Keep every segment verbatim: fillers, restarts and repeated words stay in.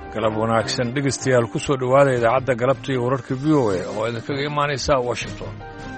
galab wanaagsan dhegaystayaal ku soo dhowaada idaacadda galabta iyo wararka v o a oo idinkaga imaanaysa washington.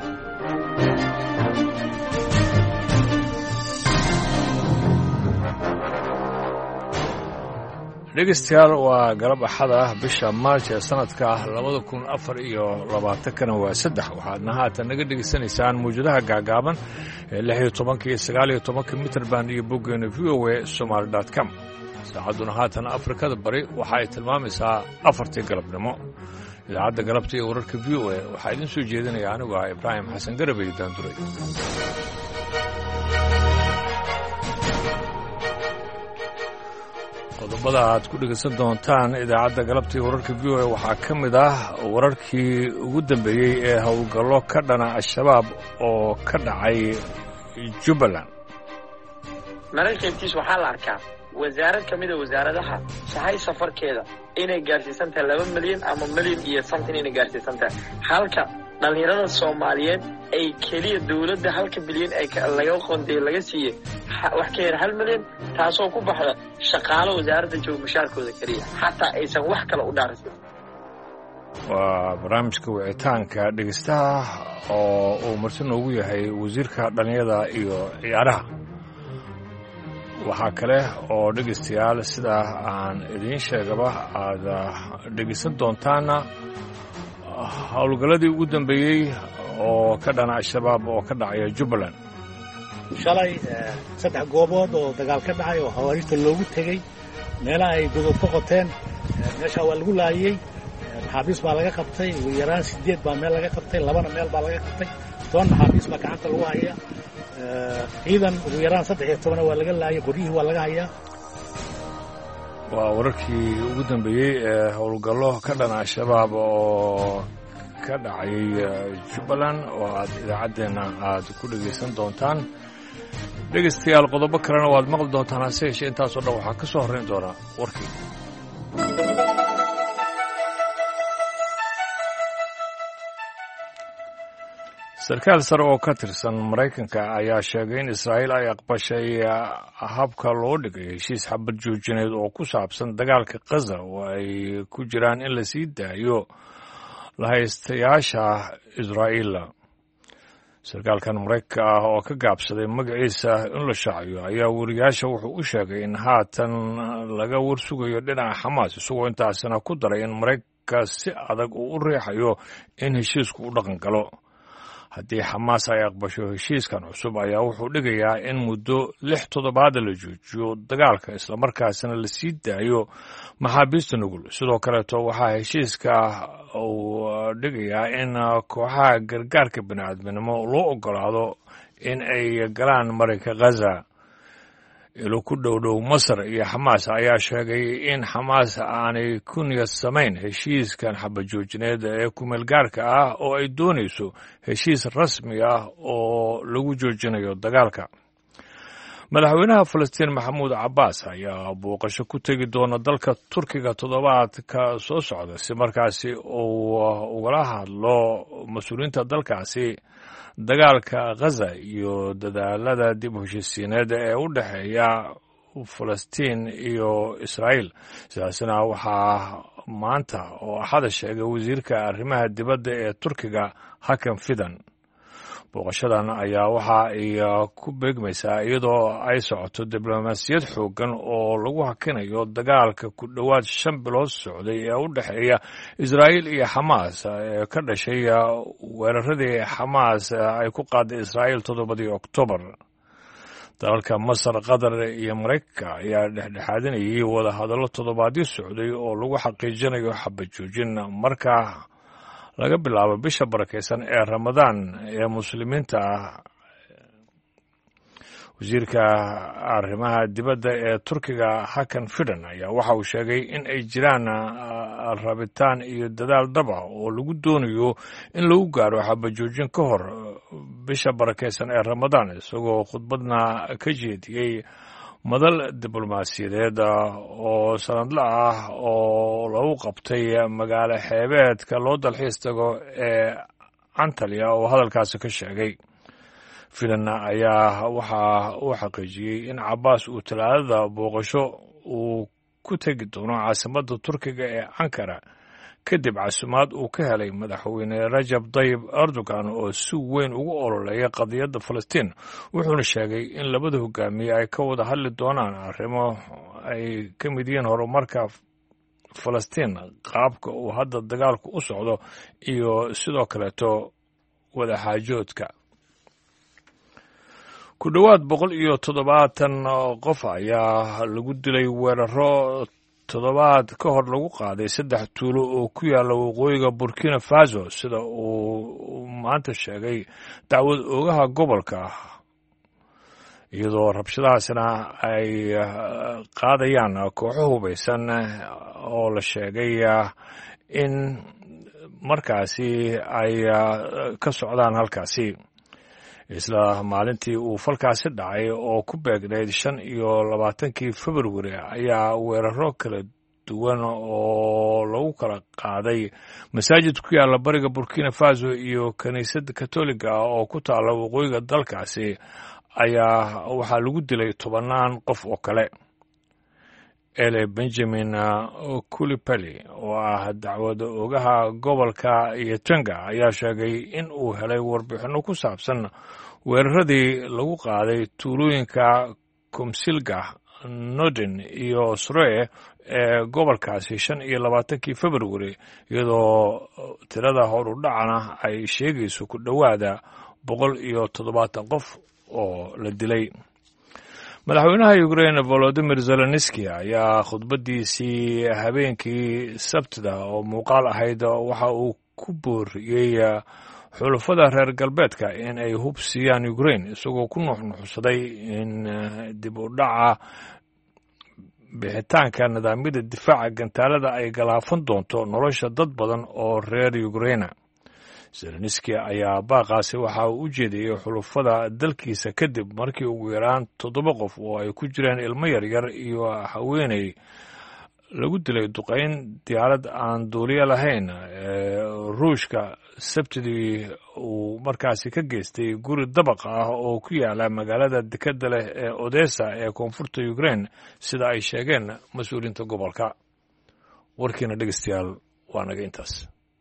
dhegaystayaal waa galab axad ah bisha maarj ee sanadka ah labada kun afar iyo labaatankana waa saddex waxaadna haatan naga dhegaysanaysaan mawjadaha gaagaaban ee lix iyo tobanka iyo sagaal iyo tobanka mitrband iyo boggeena v o a somaali dot com. saacadduna haatan afrikada bari waxa ay tilmaamaysaa afartii galabnimo. idaacadda galabta iyo wararka v o a waxaa idiin soo jeedinaya anigu ah ibraahim xasan garabey daanduray. qodobada aad ku dhegaysan doontaan idaacadda galabta iyo wararka v o a waxaa ka mid ah wararkii ugu dambeeyey ee howlgallo ka dhana al-shabaab oo ka dhacay jubbaland. maraykankiis waxaa la arkaa wasaarad ka mida wasaaradaha sahay safarkeeda inay gaarsiisan tahay laba milyan ama milyan iyo something inay gaarsiisan tahay, halka dhallinyarada soomaaliyeed ay keliya dawladda halka bilyan ay laga qoondeeyey laga siiyey wax ka yar hal milyan, taasoo ku baxda shaqaalo wasaaradda jooga mushaarkooda keliya, xataa aysan wax kale u dhaarisin. waa barnaamijka wicitaanka dhegaystaha oo uu marti noogu yahay wasiirka dhallinyarada iyo ciyaaraha. waxaa kale oo dhegaystayaal sidaa aan idiin sheegaba aad dhegaysan doontaana howlgalladii ugu dambeeyey oo ka dhana al-shabaab oo ka dhacaya jubbaland. shalay saddex goobood oo dagaal ka dhacay oo xawaariijta loogu tegey, meelaha ay godod ka qoteen meeshaa waa lagu laayey, maxaabiis baa laga qabtay, ugu yaraan sideed baa meel laga qabtay, labana meel baa laga qabtay, toban maxaabiis baa gacanta lagu haya, ciidan ugu yaraan saddex iyo tobana waa laga laayay, qoryihii waa laga hayaa. waa wararkii ugu dambeeyey ee howlgallo ka dhana al-shabaab oo ka dhacay jubbaland oo aad idaacaddeenna aad ku dhegaysan doontaan. dhegaystayaal qodobo kalena waad maqli doontaan, hase yeeshee intaasoo dhan waxaa ka soo horrayn doonaa warkii. sarkaal sare oo ka tirsan maraykanka ayaa sheegay in israa'iil ay aqbashay habka loo dhigay heshiis xabad joojineed oo ku saabsan dagaalka khaza oo ay ku jiraan in la sii daayo lahaystayaasha israa'iil. sarkaalkan maraykanka ah oo ka gaabsaday magaciisa in la shaaciyo ayaa weriyaasha wuxuu u sheegay in haatan laga warsugayo dhinaca xamaas, isagoo intaasina ku daray in maraykanka si adag uu u riixayo in heshiisku u dhaqan galo. haddii xamaas ay aqbasho heshiiskan cusub ayaa wuxuu dhigayaa in muddo lix toddobaada la joojiyo dagaalka, islamarkaasina la sii daayo maxaabiista nugul. sidoo kaleeto waxaa heshiiska uu dhigayaa in kooxaha gargaarka bini'aadminimo loo oggolaado in ay galaan marinka khaza. ilo ku dhow dhow masar iyo xamaas ayaa sheegay in xamaas aanay ku niyad samayn heshiiskan xabadjoojineed ee kumeelgaarka ah oo ay doonayso heshiis rasmi ah oo lagu joojinayo dagaalka. madaxweynaha falastiin maxamuud cabbaas ayaa booqasho ku tegi doona dalka turkiga toddobaadka soo socda si markaasi uu ugala hadlo mas-uuliyiinta dalkaasi dagaalka khaza iyo dadaalada dib u heshiisiineed ee u dhexeeya falastiin iyo israa'iil. sidaasina waxaa maanta oo axada sheegay wasiirka arrimaha dibadda ee turkiga hakan fidan. booqashadan ayaa waxa ay ku beegmaysaa iyadoo ay socoto diblomaasiyad xooggan oo lagu hakinayo dagaalka ku dhowaad shan bilood socday ee u dhexeeya israa'iil iyo xamaas ee ka dhashay weeraradii xamaas ay ku qaaday israa'iil toddobadii oktoobar. dalalka masar, qatar iyo maraykanka ayaa dhexdhexaadinayay wadahadallo toddobaadyo socday oo lagu xaqiijinayo xabad joojin markaa laga bilaabo bisha barakaysan ee ramadaan ee muslimiinta ah. wasiirka arrimaha dibadda ee turkiga hakan fidan ayaa waxa uu sheegay in ay jiraan rabitaan iyo dadaal dhab ah oo lagu doonayo in lagu gaaro xabajoojin ka hor bisha barakaysan ee ramadaan, isagoo khudbadna ka jeediyey madal diblomaasiyadeed oo sanadla ah oo lagu qabtay magaalo xeebeedka loo dalxiis tago ee antalya oo hadalkaasi ka sheegay. filan ayaa waxa uu xaqiijiyey in cabbaas uu talaadada booqasho uu ku tegi doono caasimadda turkiga ee ankara kadib casumaad uu ka helay madaxweyne rajab tayyib erdogan oo si weyn ugu ololeeya qadiyadda falastiin wuxuuna sheegay in labada hogaamiye ay ka wada hadli doonaan arrimo ay ka mid yihiin horumarka falastiin qaabka uu hadda dagaalku u socdo iyo sidoo kaleeto wadaxaajoodka ku dhowaad boqol iyo toddobaatan qof ayaa lagu dilay weeraro toddobaad ka hor lagu qaaday saddex tuulo oo ku yaalla waqooyiga burkina faso sida uu maanta sheegay dacwad oogaha gobolka iyadoo rabshadahaasna ay qaadayaan kooxo hubaysan oo la sheegay in markaasi ay ka socdaan halkaasi isla maalintii uu falkaasi dhacay oo ku beegnayd shan iyo labaatankii februari ayaa weeraro kala duwan oo lagu kala qaaday masaajid ku yaalla bariga burkina faso iyo kiniisadda katoliga ah oo ku taalla waqooyiga dalkaasi ayaa waxaa lagu dilay tobannaan qof oo kale ele benjamin kulipeli oo ah dacwada ogaha gobolka iyo tanga ayaa sheegay in uu helay warbixinno ku saabsan weeraradii lagu qaaday tuulooyinka komsilga norden iyo sree ee gobolkaasi shan iyo labaatankii februari iyadoo tirada hor u dhacana ay sheegayso ku dhowaada boqol iyo toddobaatan qof oo la dilay madaxweynaha ukraine volodimir zelenski ayaa khudbaddiisii habeenkii sabtida oo muuqaal ahayd waxa uu ku booriyey xulafada reer galbeedka in ay hub siiyaan ukraine isagoo ku nuuxnuuxsaday in dib u dhaca bixitaanka nidaamyada difaaca gantaalada ay galaafan doonto nolosha dad badan oo reer ukraine zelenski ayaa baaqaasi waxa uu u jeediyey xulufada dalkiisa kadib markii ugu yaraan toddoba qof oo ay ku jireen ilmo yaryar iyo haweeney lagu dilay duqayn diyaarad aan duuliye lahayn ee ruushka sabtidii uu markaasi ka geystay guri dabaq ah oo ku yaala magaalada dekedda leh ee odessa ee koonfurta ukraine sida ay sheegeen mas-uuliyiinta gobolka warkiina dhegeystayaal waa naga intaas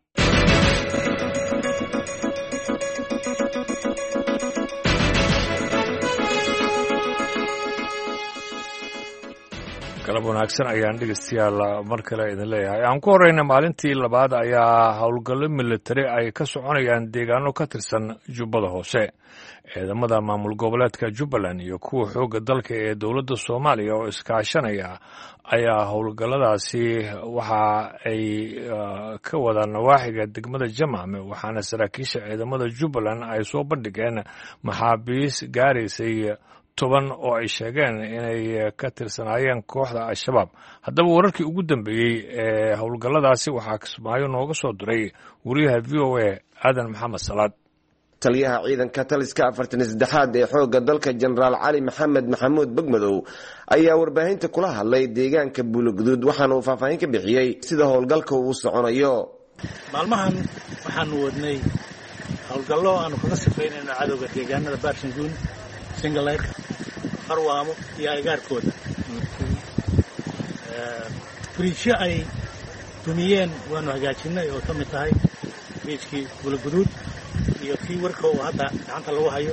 galab wanaagsan ayaan dhegeystayaal mar kale idin leeyahay aan ku horeyna maalintii labaad ayaa howlgallo militari ay ka soconayaan deegaano ka tirsan jubbada hoose ciidamada maamul goboleedka jubbaland iyo kuwa xoogga dalka ee dowladda soomaaliya oo iskaashanaya ayaa howlgalladaasi waxa ay ka wadaan nawaaxiga degmada jamaame waxaana saraakiisha ciidamada jubbaland ay soo bandhigeen maxaabiis gaaraysay toban oo ay sheegeen inay ka tirsanaayeen kooxda al-shabaab haddaba wararkii ugu dambeeyey ee howlgalladaasi waxaa kismaayo nooga soo diray wariyaha v o a aadan maxamed salaad taliyaha ciidanka taliska afartan saddexaad ee xoogga dalka jenaraal cali maxamed maxamuud begmadow ayaa warbaahinta kula hadlay deegaanka buuloguduud waxaana uu faahfaahin ka bixiyey sida howlgalka uu soconayo maalmahan waxaanu wadnay howlgallo aanu kaga sifaynayno cadowga deegaanada baarshanguun singaleyr farwaamo iyo agaarkooda biriijyo ay dumiyeen waanu hagaajinay oo ka mid tahay biriijkii buuloguduud iyo kii warka oo hadda gacanta lagu hayo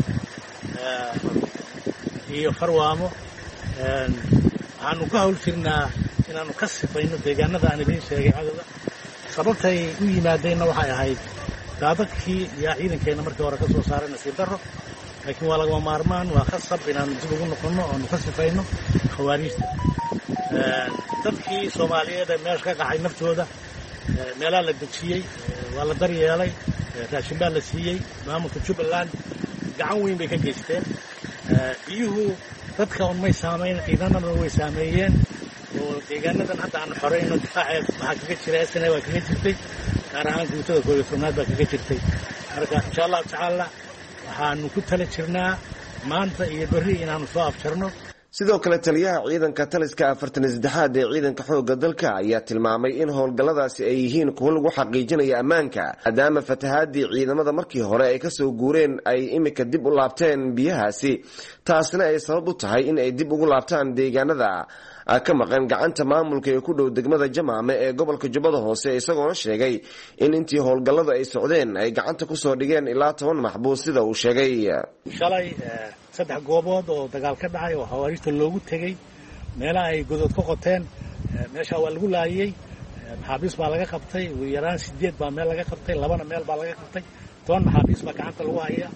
iyo farwaamo waxaanu ka hawl jirnaa inaanu ka sifayno deegaanada aan idiin sheegay cadowga sababtay u yimaadeenna waxay ahayd daadadkii yaa ciidankeenna markii hore ka soo saaray nasiib darro laakiin waa lagama maarmaan waa khasab inaanu dib ugu noqonno oonu ka sifayno khawaariijta dadkii soomaaliyeed ee meesha ka qacay naftooda meelaha la dejiyey waa la daryeelay raashin baa la siiyey maamulka jubbaland gacan weyn bay ka geysteen biyuhu dadka un may saamayn ciidanana way saameeyeen oo deegaanadan hadda aan xoreyno difaaceed waxaa kaga jira sna waa kaga jirtay gaar ahaan guutada koob iyo tobnaad baa kaga jirtay marka insha allahu tacaala waxaanu ku tala jirnaa maanta iyo berri inaanu soo afjarno sidoo kale taliyaha ciidanka taliska afartan saddexaad ee ciidanka xoogga dalka ayaa tilmaamay in howlgalladaasi ay yihiin kuwo lagu xaqiijinayo ammaanka maadaama fatahaadii ciidamada markii hore ay kasoo guureen ay imika dib u laabteen biyahaasi taasina ay sabab u tahay in ay dib ugu laabtaan deegaanada ka maqan gacanta maamulka ee ku dhow degmada jamaame ee gobolka jubbada hoose isagoona sheegay in intii howlgalladu ay socdeen ay gacanta kusoo dhigeen ilaa toban maxbuus sida uu sheegay. shalay saddex goobood oo dagaal ka dhacay oo xawaarijta loogu tegey meelaha ay godod ka qoteen meesha waa lagu laayay maxaabiis baa laga qabtay ugu yaraan sideed baa meel laga qabtay labana meel baa laga qabtay toban maxaabiis baa gacanta lagu hayaa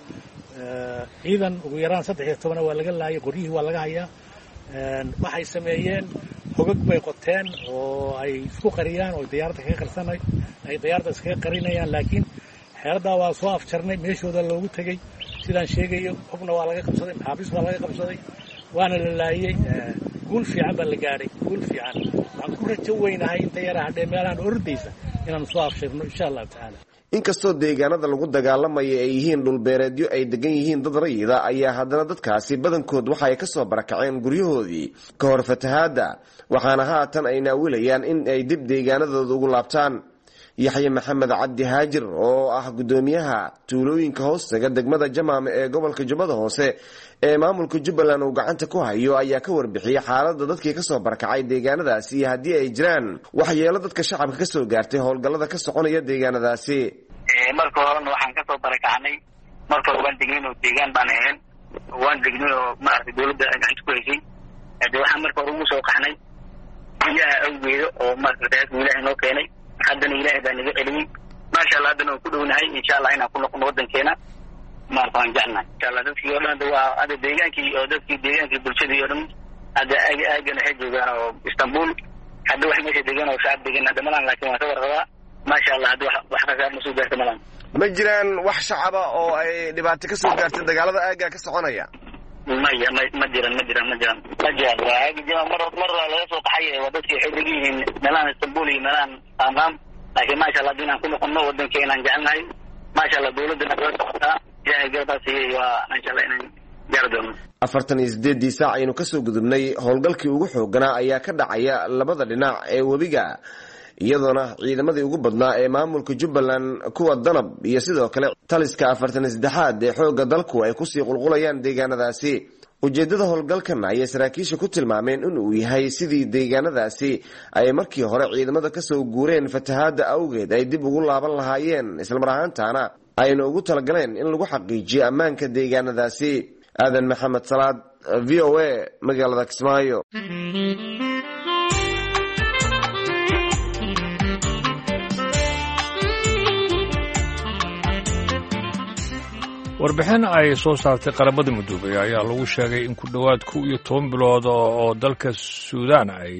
ciidan ugu yaraan saddex iyo tobana waa laga laayay qoryihii waa laga hayaa. waxay sameeyeen hogag bay qoteen oo ay isku qariyaan oo diyaaradda kaga qarsanay ay diyaaradda iskaga qarinayaan laakiin xeeladdaa waa soo afjarnay meeshooda loogu tegey sidaan sheegayo hogna waa laga qabsaday maxaabiis baa laga qabsaday waana la laayey. guul fiican baa la gaadhay guul fiican waxaan ku rajo weynahay inta yara hadhee meelahan ordaysa inaan soo afshirno insha allahu tacaala. inkastoo deegaanada lagu dagaalamaya ay yihiin dhulbeereedyo ay degan yihiin dad rayida ayaa haddana dadkaasi badankood waxa ay kasoo barakaceen guryahoodii ka hor fatahaadda waxaana haatan ay naawilayaan in ay dib deegaanadooda ugu laabtaan. yaxye maxamed cabdi haajir oo ah guddoomiyaha tuulooyinka hoostaga degmada jamaame ee gobolka jubbada hoose ee maamulka jubbaland uu gacanta ku hayo ayaa ka warbixiyey xaaladda dadkii kasoo barakacay deegaanadaasi iyo haddii ay jiraan waxyeelo dadka shacabka kasoo gaartay howlgallada ka soconaya deegaanadaasi. marka horena waxaan kasoo barakacnay marka hore waan degnay oo deegaan baan ahayn waan degnay oo maaragtay dawladda gacanta ku haysay de waxaan marka hore ugu soo qaxnay biyaha awgeeda oo maaragtay ilaahay noo keenay haddana ilaahay baa naga celiyey maasha allah haddana waan ku dhownahay insha allah inaan ku noqono waddankeena maarka waan jecnahay insha allah dadkii oo dhan hadda waa hadda deegaankii oo dadkii deegaankii bulshadii oo dhan hadda aagan waxay joogaan oo istanbul hadda wax meesha degan oo shacab degan hadda malan laakiin waan ka warqabaa maasha allah hadda wax wax kasaar ma soo gaarta malan. ma jiraan wax shacaba oo ay dhibaato ka soo gaartay dagaalada aagga ka soconaya? maya ma ma jiran ma jiran ma jiran ma jiran waa aagi jira mar mar laga soo qaxay waa dadkii waxay degan yihiin meelahan istanbul iyo meelahan qaanqaan laakiin maasha allah haddii inaan ku noqono waddankeenaan jecelnahay maasha allah dawladdana kala socotaa ilaahay garabaa siiyey waa insha allah inaan gaari doono. afartan iyo sideedii saac aynu kasoo gudubnay howlgalkii ugu xooganaa ayaa ka dhacaya labada dhinac ee webiga iyadoona ciidamadii ugu badnaa ee maamulka jubbaland kuwa danab iyo sidoo kale taliska afartan iyo saddexaad ee xoogga dalku ay kusii qulqulayaan deegaanadaasi. ujeeddada howlgalkan ayay saraakiisha ku tilmaameen in uu yahay sidii deegaanadaasi ay markii hore ciidamada kasoo guureen fatahaadda awgeed ay dib ugu laaban lahaayeen islamar ahaantaana ayna ugu talagaleen in lagu xaqiijiyo ammaanka deegaanadaasi. aadan maxamed salaad v o a magaalada kismaayo. warbixin ay soo saartay qaramada midoobay ayaa lagu sheegay in ku dhowaad kow iyo toban bilood oo dalka suudaan ay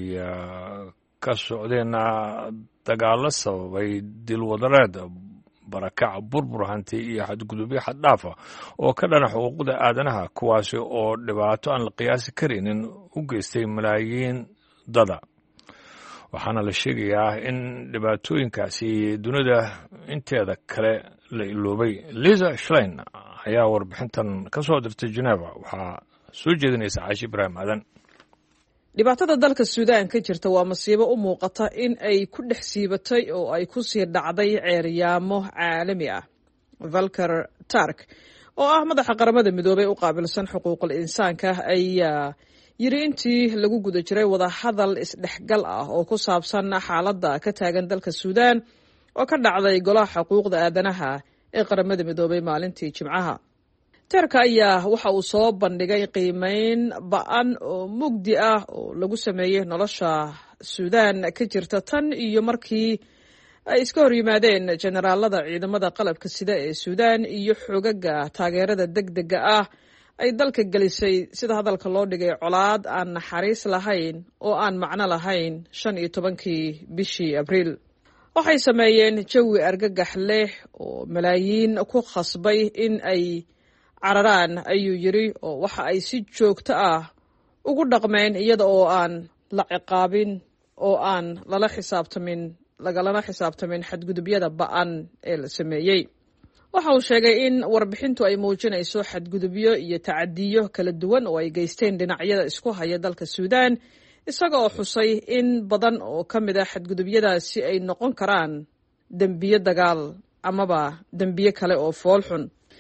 ka socdeen dagaallo sababay dilwadareed barakac burbur hanti iyo xadgudubyo xaddhaafa oo ka dhana xuquuqda aadanaha kuwaasi oo dhibaato aan la qiyaasi karaynin u geystay malaayiin dada. waxaana la sheegayaa in dhibaatooyinkaasi dunida inteeda kale la iloobay. liza shlein ayaa warbixintan ka soo dirtay Geneva waxaa soo jeedinaysa Caashi Ibraahim Aadan. dhibaatada dalka suudaan ka jirta waa masiibo u muuqata in ay ku dhex siibatay oo ay ku sii dhacday ceeryaamo caalami ah. Volker Turk oo ah madaxa qaramada midoobay u qaabilsan xuquuqul insaanka ayaa yiri intii lagu guda jiray wada hadal isdhexgal ah oo ku saabsan xaaladda ka taagan dalka suudaan oo ka dhacday golaha xuquuqda aadanaha ee qaramada midoobay maalintii Jimcaha. Turk ayaa waxa uu soo bandhigay qiimeyn ba'an oo mugdi ah oo lagu sameeyay nolosha suudaan ka jirta tan iyo markii ay iska hor yimaadeen generaalada ciidamada qalabka sida ee suudaan iyo xogaga taageerada degdega ah ay dalka gelisay sida hadalka loo dhigay colaad aan naxariis lahayn oo aan macno lahayn shan iyo tobankii bishii abriil. waxay sameeyeen jawi argagax leh oo malaayiin ku khasbay in ay cararaan ayuu yiri oo waxa ay si joogto ah ugu dhaqmeen iyada oo aan la ciqaabin oo aan lala xisaabtamin lagalana xisaabtamin xadgudubyada ba'an ee la sameeyey. waxa uu sheegay in warbixintu ay muujinayso xadgudubyo iyo tacadiyo kala duwan oo ay geysteen dhinacyada isku haya dalka suudaan isaga oo xusay in badan oo ka mid ah xadgudubyadaasi ay noqon karaan dembiyo dagaal amaba dembiyo kale oo fool xun.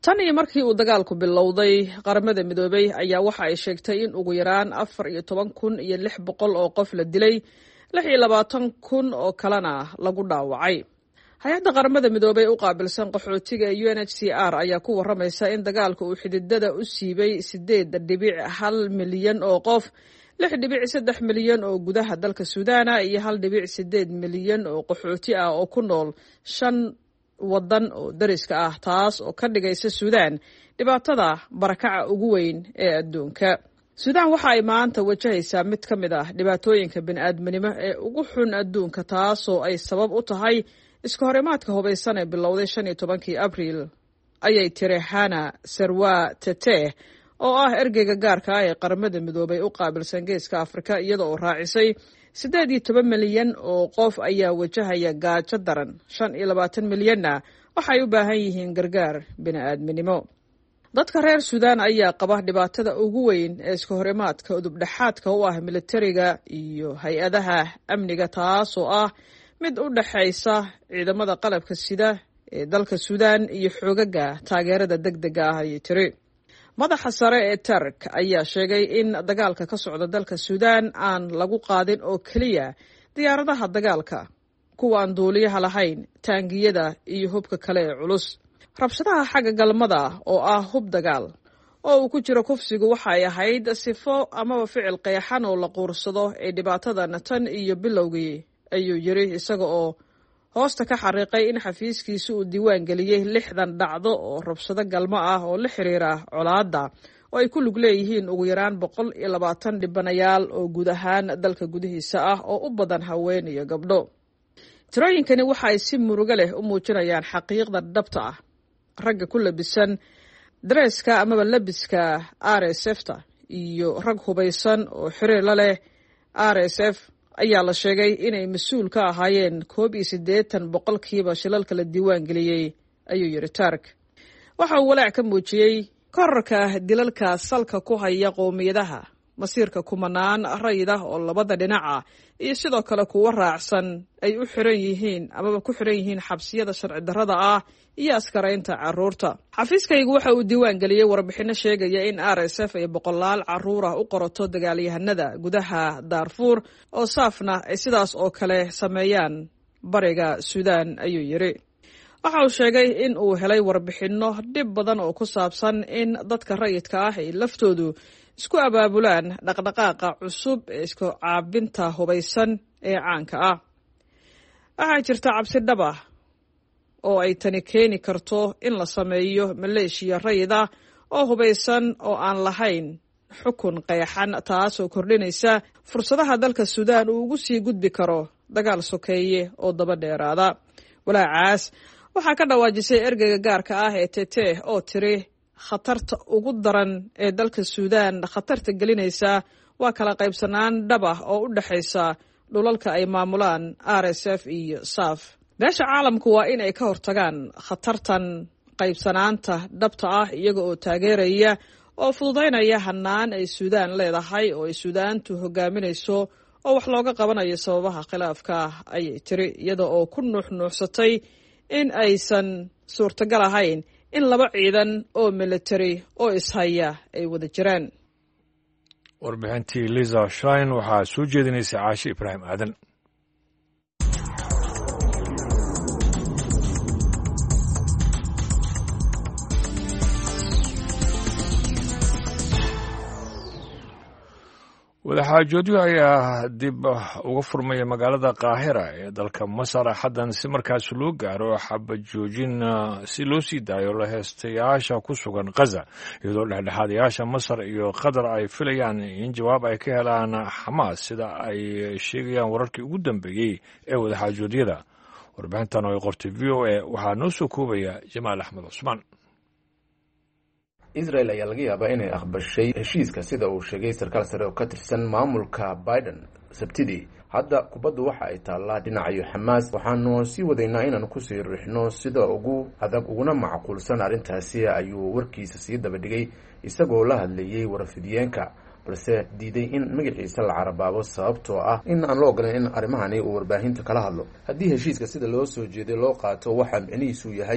tan iyo markii uu dagaalku bilowday qaramada midoobay ayaa waxa ay sheegtay in ugu yaraan afar iyo toban kun iyo lix boqol oo qof la dilay lix iyo labaatan kun oo kalena lagu dhaawacay. hay-adda qaramada midoobay u qaabilsan qaxootiga ee u n h c r ayaa ku waramaysa in dagaalka uu xididada u siibay sideed dhibic hal milyan oo qof, lix dhibic saddex milyan oo gudaha dalka suudaana iyo hal dhibic sideed milyan oo qaxooti ah oo ku nool shan wadan oo dariska ah, taas oo ka dhigaysa suudaan dhibaatada barakaca ugu weyn ee adduunka. suudaan waxa ay maanta wajahaysaa mid ka mid ah dhibaatooyinka bini'aadminimo ee ugu xun adduunka, taasoo ay sabab u tahay iska horimaadka hubaysan ee bilowday shan iyo tobankii abriil, ayay tiri Hana Sarwa Tete oo ah ergeyga gaarka ah ee qaramada midoobay u qaabilsan geeska Afrika, iyada oo raacisay siddeed iyo toban milyan oo qof ayaa wajahaya gaajo daran, shan iyo labaatan milyanna waxay u baahan yihiin gargaar bini'aadminimo. dadka reer suudaan ayaa qaba dhibaatada ugu weyn ee iska horimaadka udubdhexaadka u ah militariga iyo hay-adaha amniga, taasoo ah mid u dhexaysa ciidamada qalabka sida ee dalka suudaan iyo xoogaga taageerada degdega ah, ayay tiri. madaxa sare ee Tark ayaa sheegay in dagaalka ka socda dalka suudaan aan lagu qaadin oo keliya diyaaradaha dagaalka, kuwa aan duuliyaha lahayn, taangiyada iyo hubka kale ee culus. rabshadaha xagga galmada oo ah hub dagaal oo uu ku jiro kufsigu waxa ay ahayd sifo amaba ficil qeexan oo la quursado ee dhibaatadan tan iyo bilowgii, ayuu yiri, isaga oo hoosta ka xariiqay in xafiiskiisu uu diiwaan geliyey lixdan dhacdo oo rabshado galmo ah oo la xiriira colaadda oo ay ku lug leeyihiin ugu yaraan boqol iyo labaatan dhibanayaal oo guud ahaan dalka gudihiisa ah oo u badan haween iyo gabdho. tirooyinkani waxa ay si murugo leh u muujinayaan xaqiiqda dhabta ah. ragga ku labisan dareeska amaba labiska R S F-ta iyo rag hubaysan oo xiriir la leh R S F ayaa la sheegay inay mas-uul ka ahaayeen koob iyo siddeetan boqolkiiba shilalka la diiwaan geliyey, ayuu yiri Tark. waxa uu walaac ka muujiyey korarka dilalka salka ku haya qowmiyadaha, masiirka kumanaan rayid ah oo labada dhinaca iyo sidoo kale kuwa raacsan ay u xiran yihiin amaba ku xiran yihiin xabsiyada sharci darrada ah iyo askaraynta carruurta. xafiiskaygu waxa uu diiwaan geliyey warbixino sheegaya in R S F ay boqolaal carruur ah u qorato dagaalyahanada gudaha Darfur oo saafna ay sidaas oo kale sameeyaan bariga Suudaan, ayuu yiri. waxa uu sheegay in uu helay warbixino dhib badan oo ku saabsan in dadka rayidka ah ay laftoodu isku abaabulaan dhaqdhaqaaqa cusub ee isku caabinta hubaysan ee caanka ah. waxaa jirta cabsi dhab ah oo ay tani keeni karto in la sameeyo maleeshiya rayid ah oo hubaysan oo aan lahayn xukun qeexan, taasoo kordhinaysa fursadaha dalka suudaan uu ugu sii gudbi karo dagaal sokeeye oo daba dheeraada. walaacaas waxaa ka dhawaajisay ergeyga gaarka ah ee Tete oo tiri khatarta ugu daran ee dalka suudaan khatarta gelinaysa waa kala qaybsanaan dhab ah oo u dhexaysa dhulalka ay maamulaan R S F iyo S A F. beesha caalamku waa in ay ka hortagaan khatartan qaybsanaanta dhabta ah iyaga oo taageeraya oo fududaynaya hanaan ay suudaan leedahay oo ay suudaantu hogaaminayso oo wax looga qabanayo sababaha khilaafka, ayay tiri, iyada oo ku nuuxnuuxsatay in aysan suurtagal ahayn in laba ciidan oo military oo ishaya ay wada jiraan. warbixintii Lisa Schlein waxaa soo jeedinaysay Caashi Ibraahim Aadan. wadaxaajoodyo ayaa dib uga furmaya magaalada Qaahira ee dalka Masar xaddan si markaas loo gaaro xabad joojin si loo sii daayo la heestayaasha ku sugan Gaza, iyadoo dhexdhexaadayaasha Masar iyo Qatar ay filayaan in jawaab ay ka helaan Xamaas sida ay sheegayaan wararkii ugu dambeeyey ee wadaxaajoodyada. warbixintan oo ay qortay V O A waxaa noo soo koobaya Jamaal Axmed Cusmaan. Israel ayaa laga yaabaa inay aqbashay heshiiska sida uu sheegay sarkaal sare oo ka tirsan maamulka Biden Sabtidii. hadda kubaddu waxa ay taallaa dhinacayo Xamaas, waxaanu sii wadaynaa inaanu kusii riixno sida ugu adag uguna macquulsan arrintaasi, ayuu warkiisa sii daba dhigay isagoo la hadlayay warfidiyeenka, balse diiday in magaciisa la carabaabo sababtoo ah in aan la ogolayn in arrimahani uu warbaahinta kala hadlo. haddii heshiiska sida loo soo jeeday loo qaato, waxaa micnihiisu yahay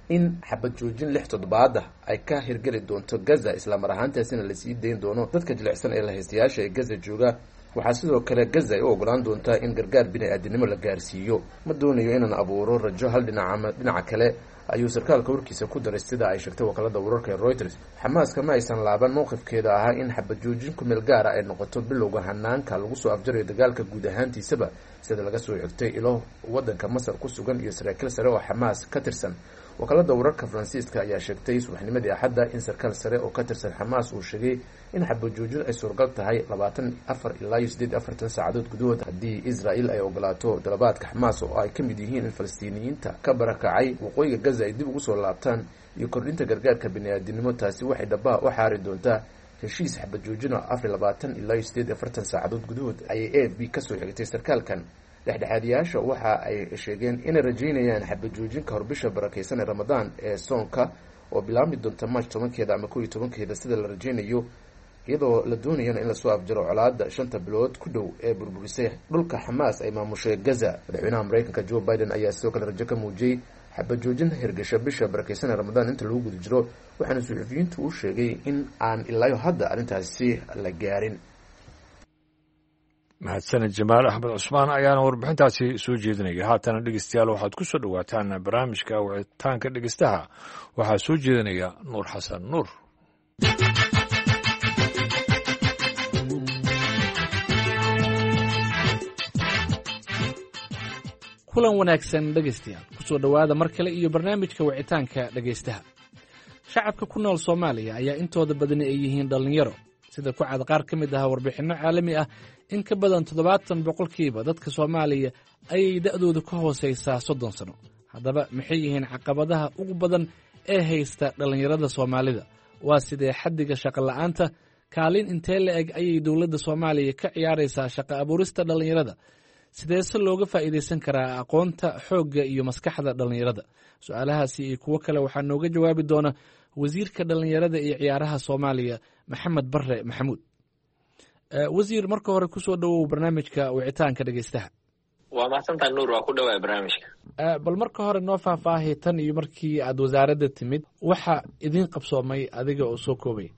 in xabad joojin lix toddobaad ah ay ka hirgeli doonto gaza islamar ahaantaasina lasii dayn doono dadka jilicsan ee lahaystayaasha ee gaza jooga. waxaa sidoo kale gaza ay u ogolaan doontaa in gargaar bini-aadinimo la gaarsiiyo. ma doonayo inaan abuuro rajo hal dhinac ama dhinaca kale, ayuu sarkaalka warkiisa ku daray sida ay sheegtay wakaalada wararka ee Reuters. xamaaska ma aysan laaban mowqifkeeda ahaa in xabad joojin ku meel gaara ay noqoto bilowga hanaanka lagu soo afjarayo dagaalka guud ahaantiisaba, sida laga soo xigtay ilo wadanka Masar ku sugan iyo saraakiil sare oo Xamaas ka tirsan. wakaalada wararka Faransiiska ayaa sheegtay subaxnimadii Axadda in sarkaal sare oo ka tirsan Xamaas uu sheegay in xabad joojin ay suuragal tahay labaatan iyo afar ilaa siddeed iyo afartan saacadood gudahood haddii Israel ay ogolaato dalabaadka Xamaas oo ay ka mid yihiin in Falastiiniyiinta ka barakacay waqooyiga Gaza ay dib ugu soo laabtaan iyo kordhinta gargaarka bini'aadinimo. taasi waxay dhabaha u xaari doontaa heshiis xabad joojin oo afar iyo labaatan ilaa siddeed iyo afartan saacadood gudahood, ayay A F P ka soo xigtay sarkaalkan. dhexdhexaadiyaasha waxa ay sheegeen inay rajaynayaan xabad joojin ka hor bisha barakeysan ee Ramadaan ee soonka oo bilaabmi doonta March tobankeeda ama kow iyo tobankeeda sida la rajaynayo, iyadoo la doonayana in lasoo afjaro colaada shanta bilood ku dhow ee burburisay dhulka Xamaas ay maamushay Gaza. madaxweynaha Mareykanka Joe Biden ayaa sidoo kale rajo ka muujiyey xabad joojin hirgasha bisha barakeysan ee Ramadaan inta lagu guda jiro, waxaana suxufiyiintu u sheegay in aan ilaa hadda arrintaasi la gaarin. mahadsaned jamaal axmed cusmaan ayaana warbixintaasi soo jeedinaya. haatana dhegeystayaal waxaad ku soo dhawaataan barnaamijka wicitaanka dhegeystaha. waxaa soo jeedinaya nuur xasan nuur. kulan wanaagsan dhegeystayaal, kusoo dhowaada mar kale iyo barnaamijka wicitaanka dhegeystaha. shacabka ku nool Soomaaliya ayaa intooda badani ay yihiin dhalinyaro, sida ku cad qaar ka mid ah warbixinno caalami ah. in ka badan toddobaatan boqolkiiba dadka Soomaaliya ayay da'doodu ka hooseysaa soddon sano. haddaba maxay yihiin caqabadaha ugu badan ee haysta dhalinyarada Soomaalida? waa sidee xaddiga shaqo la'aanta? kaalin intee la eg ayay dowladda Soomaaliya ka ciyaaraysaa shaqo abuurista dhalinyarada? sideese looga faa'iidaysan karaa aqoonta, xoogga iyo maskaxda dhalinyarada? su-aalahaasi iyo kuwo kale waxaa nooga jawaabi doona wasiirka dhalinyarada iyo ciyaaraha Soomaaliya Maxamed Barre Maxamuud. wasiir, marka hore kusoo dhawow barnaamijka wicitaanka dhegeystaha. waa mahadsantahay nuur, waa ku dhawaay barnaamijka. bal marka hore noo faahfaahi tan iyo markii aad wasaaradda timid waxa idin qabsoomay adiga oo soo koobay.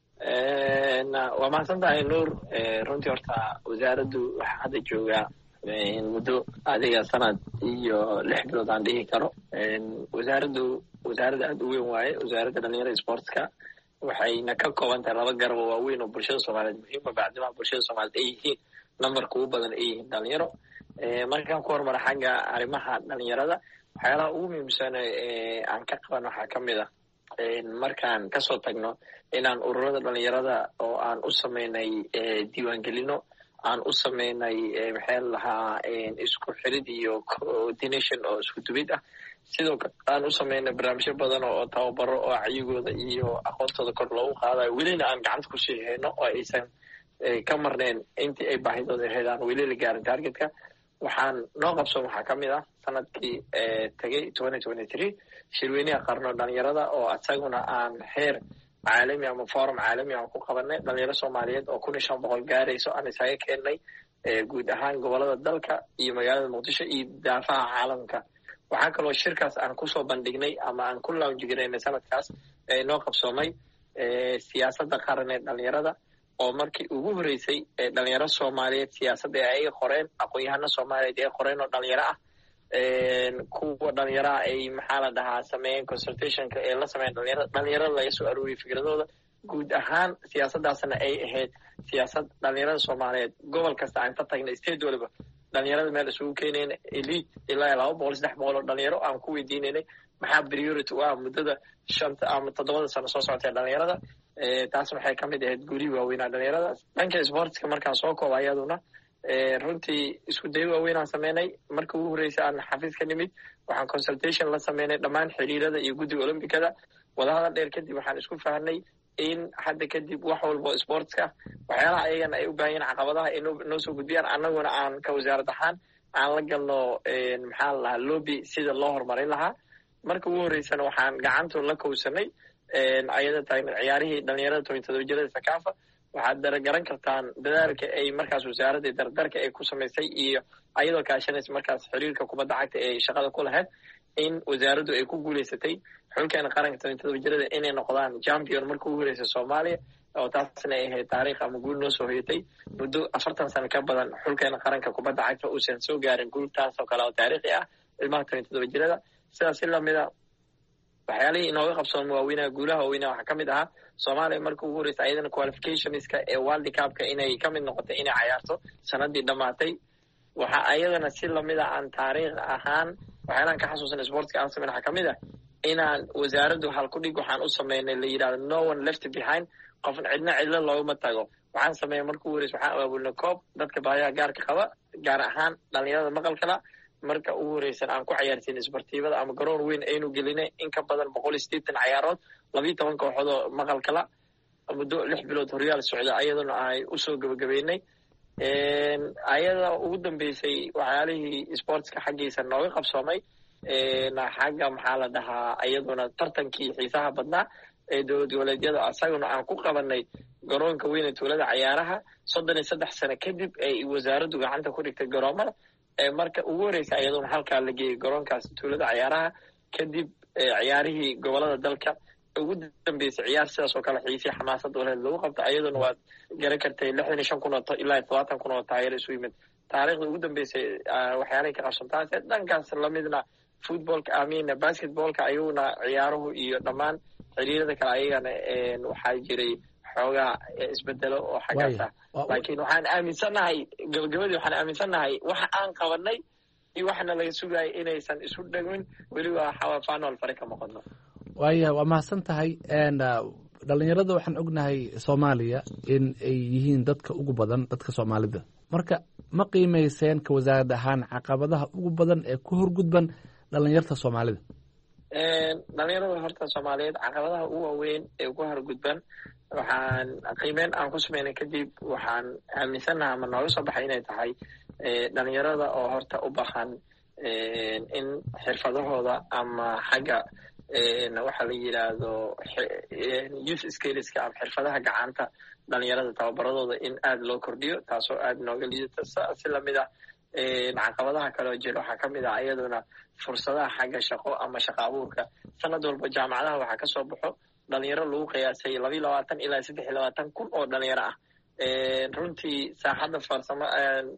waa mahadsantahay nuur. runtii horta wasaaraddu waxaa hadda joogaa muddo adiga sanad iyo lix bilood aan dhihi karo. wasaaraddu wasaaradda aada u weyn waaye, wasaaradda dhalinyarada sportska waxayna ka kooban tahay laba garab oo waaweyn oo bulshada Soomaaliyeed muhiima bacdimaa bulshada Soomaaliyeed ay yihiin nambarka ugu badan ay yihiin dhalinyaro. markaan ku hormara xagga arrimaha dhalinyarada, waxyaalaha ugu muhiimsan aan ka qaban waxaa ka mid ah markaan kasoo tagno inaan ururada dhalinyarada oo aan u sameynay diiwaangelino, aan u sameynay maxaa lahaa isku xirid iyo coordination oo isku dubid ah. sidoo kale aan u sameynay barnaamijyo badan oo tababaro oo caygooda iyo aqoontooda kor loogu qaadayo, welina aan gacanta ku sii hayno oo aysan ka marneen intii ay baahidooda ahayd aan weli la gaarin targetka. waxaan noo qabsoon waxaa ka mid ah sanadkii tegey twenty twenty three shirweynaha qarno dhalinyarada oo isaguna aan heer caalami ama forum caalami aan ku qabanay dhalinyaro Soomaaliyeed oo kun iyo shan boqol gaarayso aan isaga keennay guud ahaan gobolada dalka iyo magaalada Muqdisho iyo daafaha caalamka. waxaa kaloo shirkaas aan kusoo bandhignay ama aan ku launch gareynay sanadkaas noo qabsoomay siyaasadda qaran ee dhalinyarada, oo markii ugu horeysay dhalinyaro Soomaaliyeed siyaasadda ay qoreen, aqoon-yahano Soomaaliyeed ay qoreen oo dhalinyaro ah. kuwa dhalinyaraha ay maxaa la dhahaa sameeyeen consultationka ee la sameeyeen dhalinyarada dhalinyarada laga soo arooriyay fikradooda. guud ahaan siyaasaddaasna ay ahayd siyaasad dhalinyarada Soomaaliyeed gobol kasta aan ka tagnay state waliba dhalinyarada meel isugu keeneen elite ilaa laba boqol saddex boqol oo dhalinyaro aan ku weydiinaynay maxaa priority u ah muddada shanta ama toddobada sano soo socotay dhalinyarada. taas waxay ka mid ahayd guri waaweynaa dhalinyarada. dhanka sportska markaan soo kooba iyaduna runtii isku day waaweyn aan sameynay. markii ugu horreysay aan xafiis ka nimid waxaan consultation la sameynay dhammaan xiriirada iyo guddiga olombikada. wadahadal dheer kadib waxaan isku fahnay in hadda kadib wax walba oo sportska waxyaalaha ayagana ay u baahan yihiin caqabadaha ay noo soo gudbiyaan, annaguna aan ka wasaarad ahaan aan la galno maxaa la lahaa lobby sida loo horumarin lahaa. marka ugu horreysana waxaan gacanta la kowsanay ayada tahay ciyaarihii dhalinyarada toban iyo todoba jirada Sakafa. waxaad daragaran kartaan dadaalka ay markaas wasaaradda dardarka ay ku samaysay iyo ayadoo kaashanaysa markaas xiriirka kubadda cagta ee shaqada ku lahayd in wasaaraddu ay ku guulaysatay xulkeena qaranka toban iyo todoba jirada inay noqdaan champion marka ugu horeysa soomaaliya oo taasna ay ahayd taariikh ama guul noo soo hoyatay muddo afartan sano ka badan xulkeena qaranka kubadda cagta uusan soo gaarin guul taas oo kale oo taariikhi ah ilmaha toban iyo todoba jirada sidaas si lamida waxyaalihii inooga qabsoon waaweynaha guulaha waaweynaha waxaa ka mid ahaa soomaaliya marka ugu horeysa ayadana qualificationska ee world cupka inay ka mid noqotay inay cayaarto sanadii dhammaatay waxa ayadana si lamida aan taariikh ahaan waxyaalaan ka xasuusan sportska aan samayn waxaa ka mid ah inaan wasaaraddu halkudhig waxaan u sameynay la yidhahdo no one left behind qofna cidna cidlo looguma tago waxaan sameeyay marka ugu horeysa waxaan abaabulnay koob dadka baayaha gaarka qaba gaar ahaan dhalinyarada maqalkala marka ugu horeysan aan ku cayaarsiin isbartiibada ama garoon weyn aynu gelinay in ka badan boqol iyo sideetan cayaarood labiyo toban kooxood oo maqalkala muddo lix bilood horyaal socda ayaduna ay usoo gebagabeynay ayada ugu dambeysay waxyaalihii sportska xaggiisa nooga qabsoomay xagga maxaa la dhahaa iyaduna tartankii xiisaha badnaa ee dowlad goboleedyada asaguna aan ku qabanay garoonka weyne tuulada cayaaraha soddon iyo saddex sano kadib ay wasaaraddu gacanta ku dhigtay garoomada marka ugu horeysa iyaduna halkaa la geeyey garoonkaas tuulada cayaaraha kadib ciyaarihii gobolada dalka ugu dambeysay ciyaar sidaas oo kale xiisii xamaasad waleed lagu qabta ayaduna waad garan kartay lixdan iyo shan kun oo ilaa todobaatan kun oo taageero isu yimid taariikhda ugu dambeysay waxyaalay ka qabsantaas dhankaas lamidna footballka amina basketballka ayaguna ciyaaruhu iyo dhammaan xiriirada kale ayagana waxaa jiray xoogaa isbedelo oo xaggaas ah laakiin waxaan aaminsannahay gabagabadii waxaan aaminsannahay waxa aan qabanay iyo waxana laga sugayay inaysan isu dhegmin weliba xawafaanol fare ka noqono waaya waa mahadsan tahay dhalinyarada waxaan ognahay soomaaliya in ay yihiin dadka ugu badan dadka soomaalida marka ma qiimayseen ka wasaarad ahaan caqabadaha ugu badan ee ku horgudban dhalinyarta soomaalida dhalinyarada horta soomaaliyeed caqabadaha ugu waaweyn ee ku horgudban waxaan qiimeyn aan ku sameynay kadib waxaan aaminsannaha ama nooga soo baxay inay tahay dhalinyarada oo horta u baahan in xirfadahooda ama xagga waxa la yidhaahdo youth skillska ama xirfadaha gacanta dhalinyarada tababaradooda in aada loo kordhiyo taasoo aada nooga liidata si lamid ah caqabadaha kale oo jira waxaa ka mid ah iyaduna fursadaha xagga shaqo ama shaqo abuurka sanad walba jaamacadaha waxaa kasoo baxo dhalinyaro lagu qiyaasay labiyo labaatan ilaa saddex iyo labaatan kun oo dhalinyaro ah runtii saaxadda farsamo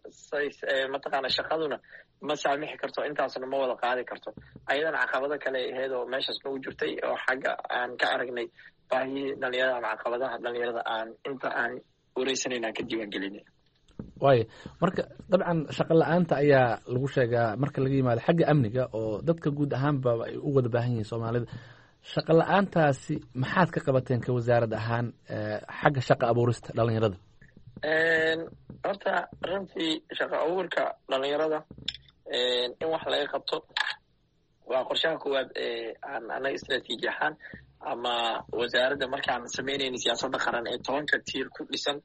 mataqaana shaqaduna ma saamixi karto intaasna ma wada qaadi karto ayadana caqabado kale ahayd oo meeshaas nagu jirtay oo xagga aan ka aragnay baahiyii dhalinyarada ama caqabadaha dhalinyarada aan inta aan wareysanayn aan ka diiwaan gelinay waayo marka dabcan shaqo la-aanta ayaa lagu sheegaa marka laga yimaado xagga amniga oo dadka guud ahaanba ay u wada baahan yihiin soomaalida shaqo la-aantaasi maxaad ka qabateen ka wasaarad ahaan xagga shaqo abuurista dhalinyarada horta runtii shaqo abuurka dhalinyarada in wax laga qabto waa qorshaha koowaad ee aan anaga istraatiiji ahaan ama wasaaradda markaan samaynayna siyaasadda qaran ee tobanka tiir ku dhisan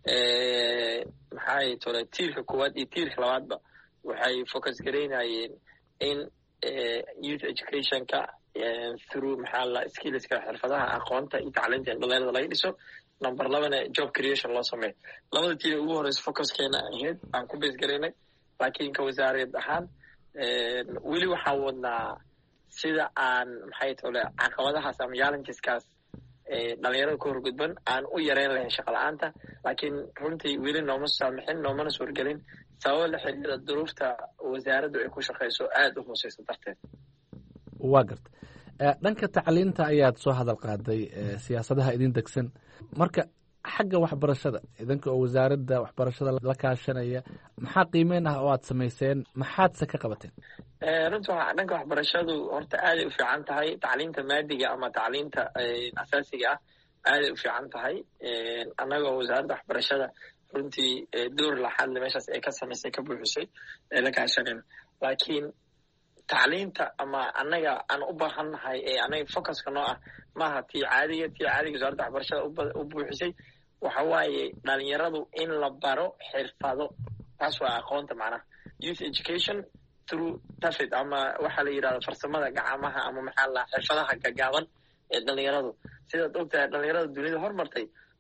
maxay tole tiirka koowaad iyo tiirka labaadba waxay focus garaynayeen in youth educationka through maxaa la skillska xirfadaha aqoonta iyo tacliinta in dhalinyarada laga dhiso number labana job creation loo sameeyo labada tiir ugu horeysa focuskeena ahayd aan ku base garaynay laakiin ka wasaareed ahaan weli waxaan wadnaa sida aan maxay tole caqabadahaas ama challengeskaas dhalinyarada ku horgudban aan u yareyn lahayn shaqa la-aanta laakiin runtii weli nooma saamixin noomana suurgelin sababo la xiriira duruufta wasaaraddu ay ku shaqayso aada u hooseysa darteed waa garta dhanka tacliinta ayaad soo hadal qaaday siyaasadaha idin degsan marka xagga waxbarashada idanka oo wasaaradda waxbarashada la kaashanaya maxaa qiimeyn ah oo aad samayseen maxaadse ka qabateen runta dhanka waxbarashadu horta aaday u fiican tahay tacliinta maadiga ama tacliinta asaasiga ah aaday u fiican tahay annagoo wasaaradda waxbarashada runtii door laxadle meeshaas ay ka samaysay ka buuxisay ee la kaashanayna laakiin tacliinta ama annaga aan u baahannahay ee anaga focuska noo ah maaha tii caadiga tii caadiga wasaaradda waxbarashada u buuxisay waxa waaye dhalinyaradu in la baro xirfado taas waa aqoonta macnaha youth education through tafid ama waxaa la yidhahda farsamada gacamaha ama maxaa la xirfadaha gagaaban ee dhalinyaradu sidaad ogtahay dhalinyarada dunida hormartay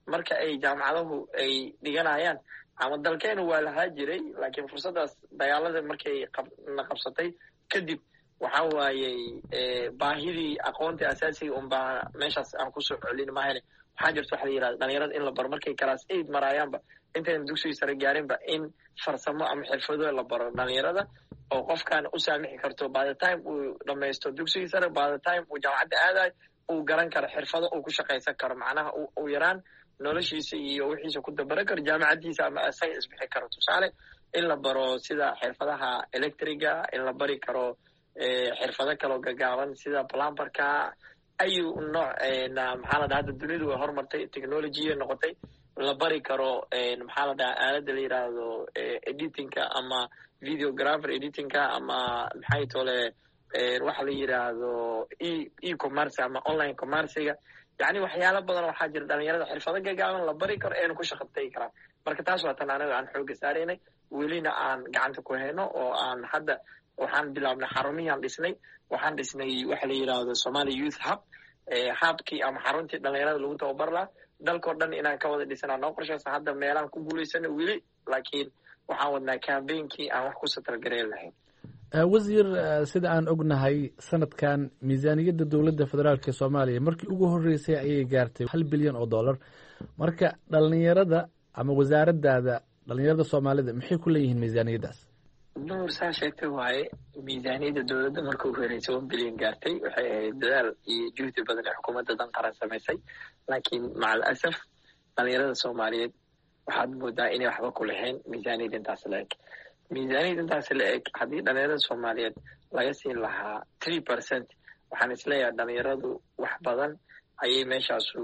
marka ay jaamacaduhu ay dhiganayaan ama dalkeenu waa lahaa jiray laakiin fursaddaas dagaalada markay na qabsatay kadib waxa waayey baahidii aqoontii asaasiga unbaa meeshaas aan kusoo celin mahayne waxaa jirta waxa la yidhahda dhalinyarada in la baro markay class eight maraayaanba intayna dugsiga sare gaarinba in farsamo ama xirfado la baro dhalinyarada oo qofkan u saamixi karto by the time uu dhamaysto dugsiga sare by the time uu jaamacadda aadayo uu garan karo xirfado uu ku shaqaysan karo macnaha uu yaraan noloshiisa iyo wixiisa ku dabaran karo jaamacaddiisa ama isaga isbixi karo tusaale in la baro sida xirfadaha electriga in la bari karo xirfado kaloo gagaaban sida plumberka ayu nooc maxaa la dhaha hadda dunidu way horumartay technologya noqotay la bari karo maxaa la dhaha aalada la yidhaahdo editingka ama videographer editingka ama maxay tole waxa la yidhaahdo e e-commerce ama online commerciga yani waxyaala badan waxaa jira dhalinyarada xirfado gagaaban la bari karo eena ku shaqabtagi karaan marka taas waa tan anaga aan xooga saaraynay welina aan gacanta ku hayno oo aan hadda waxaan bilaabnay xarumihii aan dhisnay waxaan dhisnay waxa la yidhaahdo Somali Youth Hub habkii ama xaruntii dhalinyarada lagu tababar lahaa dalkoo dhan inaan ka wada dhisana noo qorshaysa hadda meelaan ku guulaysana weli laakiin waxaan wadnaa campaignki aan wax ku satalgareyn lahayn wasiir sida aan ognahay sanadkan miisaaniyadda dowladda federaalk ee soomaaliya markii ugu horreysay ayay gaartay hal bilyan oo dollar marka dhalinyarada ama wasaaraddaada dhalinyarada soomaalida maxay ku leeyihiin miisaaniyaddaas nuur saa sheegtay waaye miisaaniyadda dowladda marka ugu horreysay one bilyan gaartay waxay ahayd dadaal iyo juhdi badan ee xukuumadda dan qaran samaysay laakiin maca alasaf dhalinyarada soomaaliyeed waxaad moodaa inay waxba ku lahayn miisaaniyadda intaas la eg miisaaniyadda intaas la eg haddii dhalinyarada soomaaliyeed laga siin lahaa three percent waxaan isleeyahay dhalinyaradu wax badan ayay meeshaasu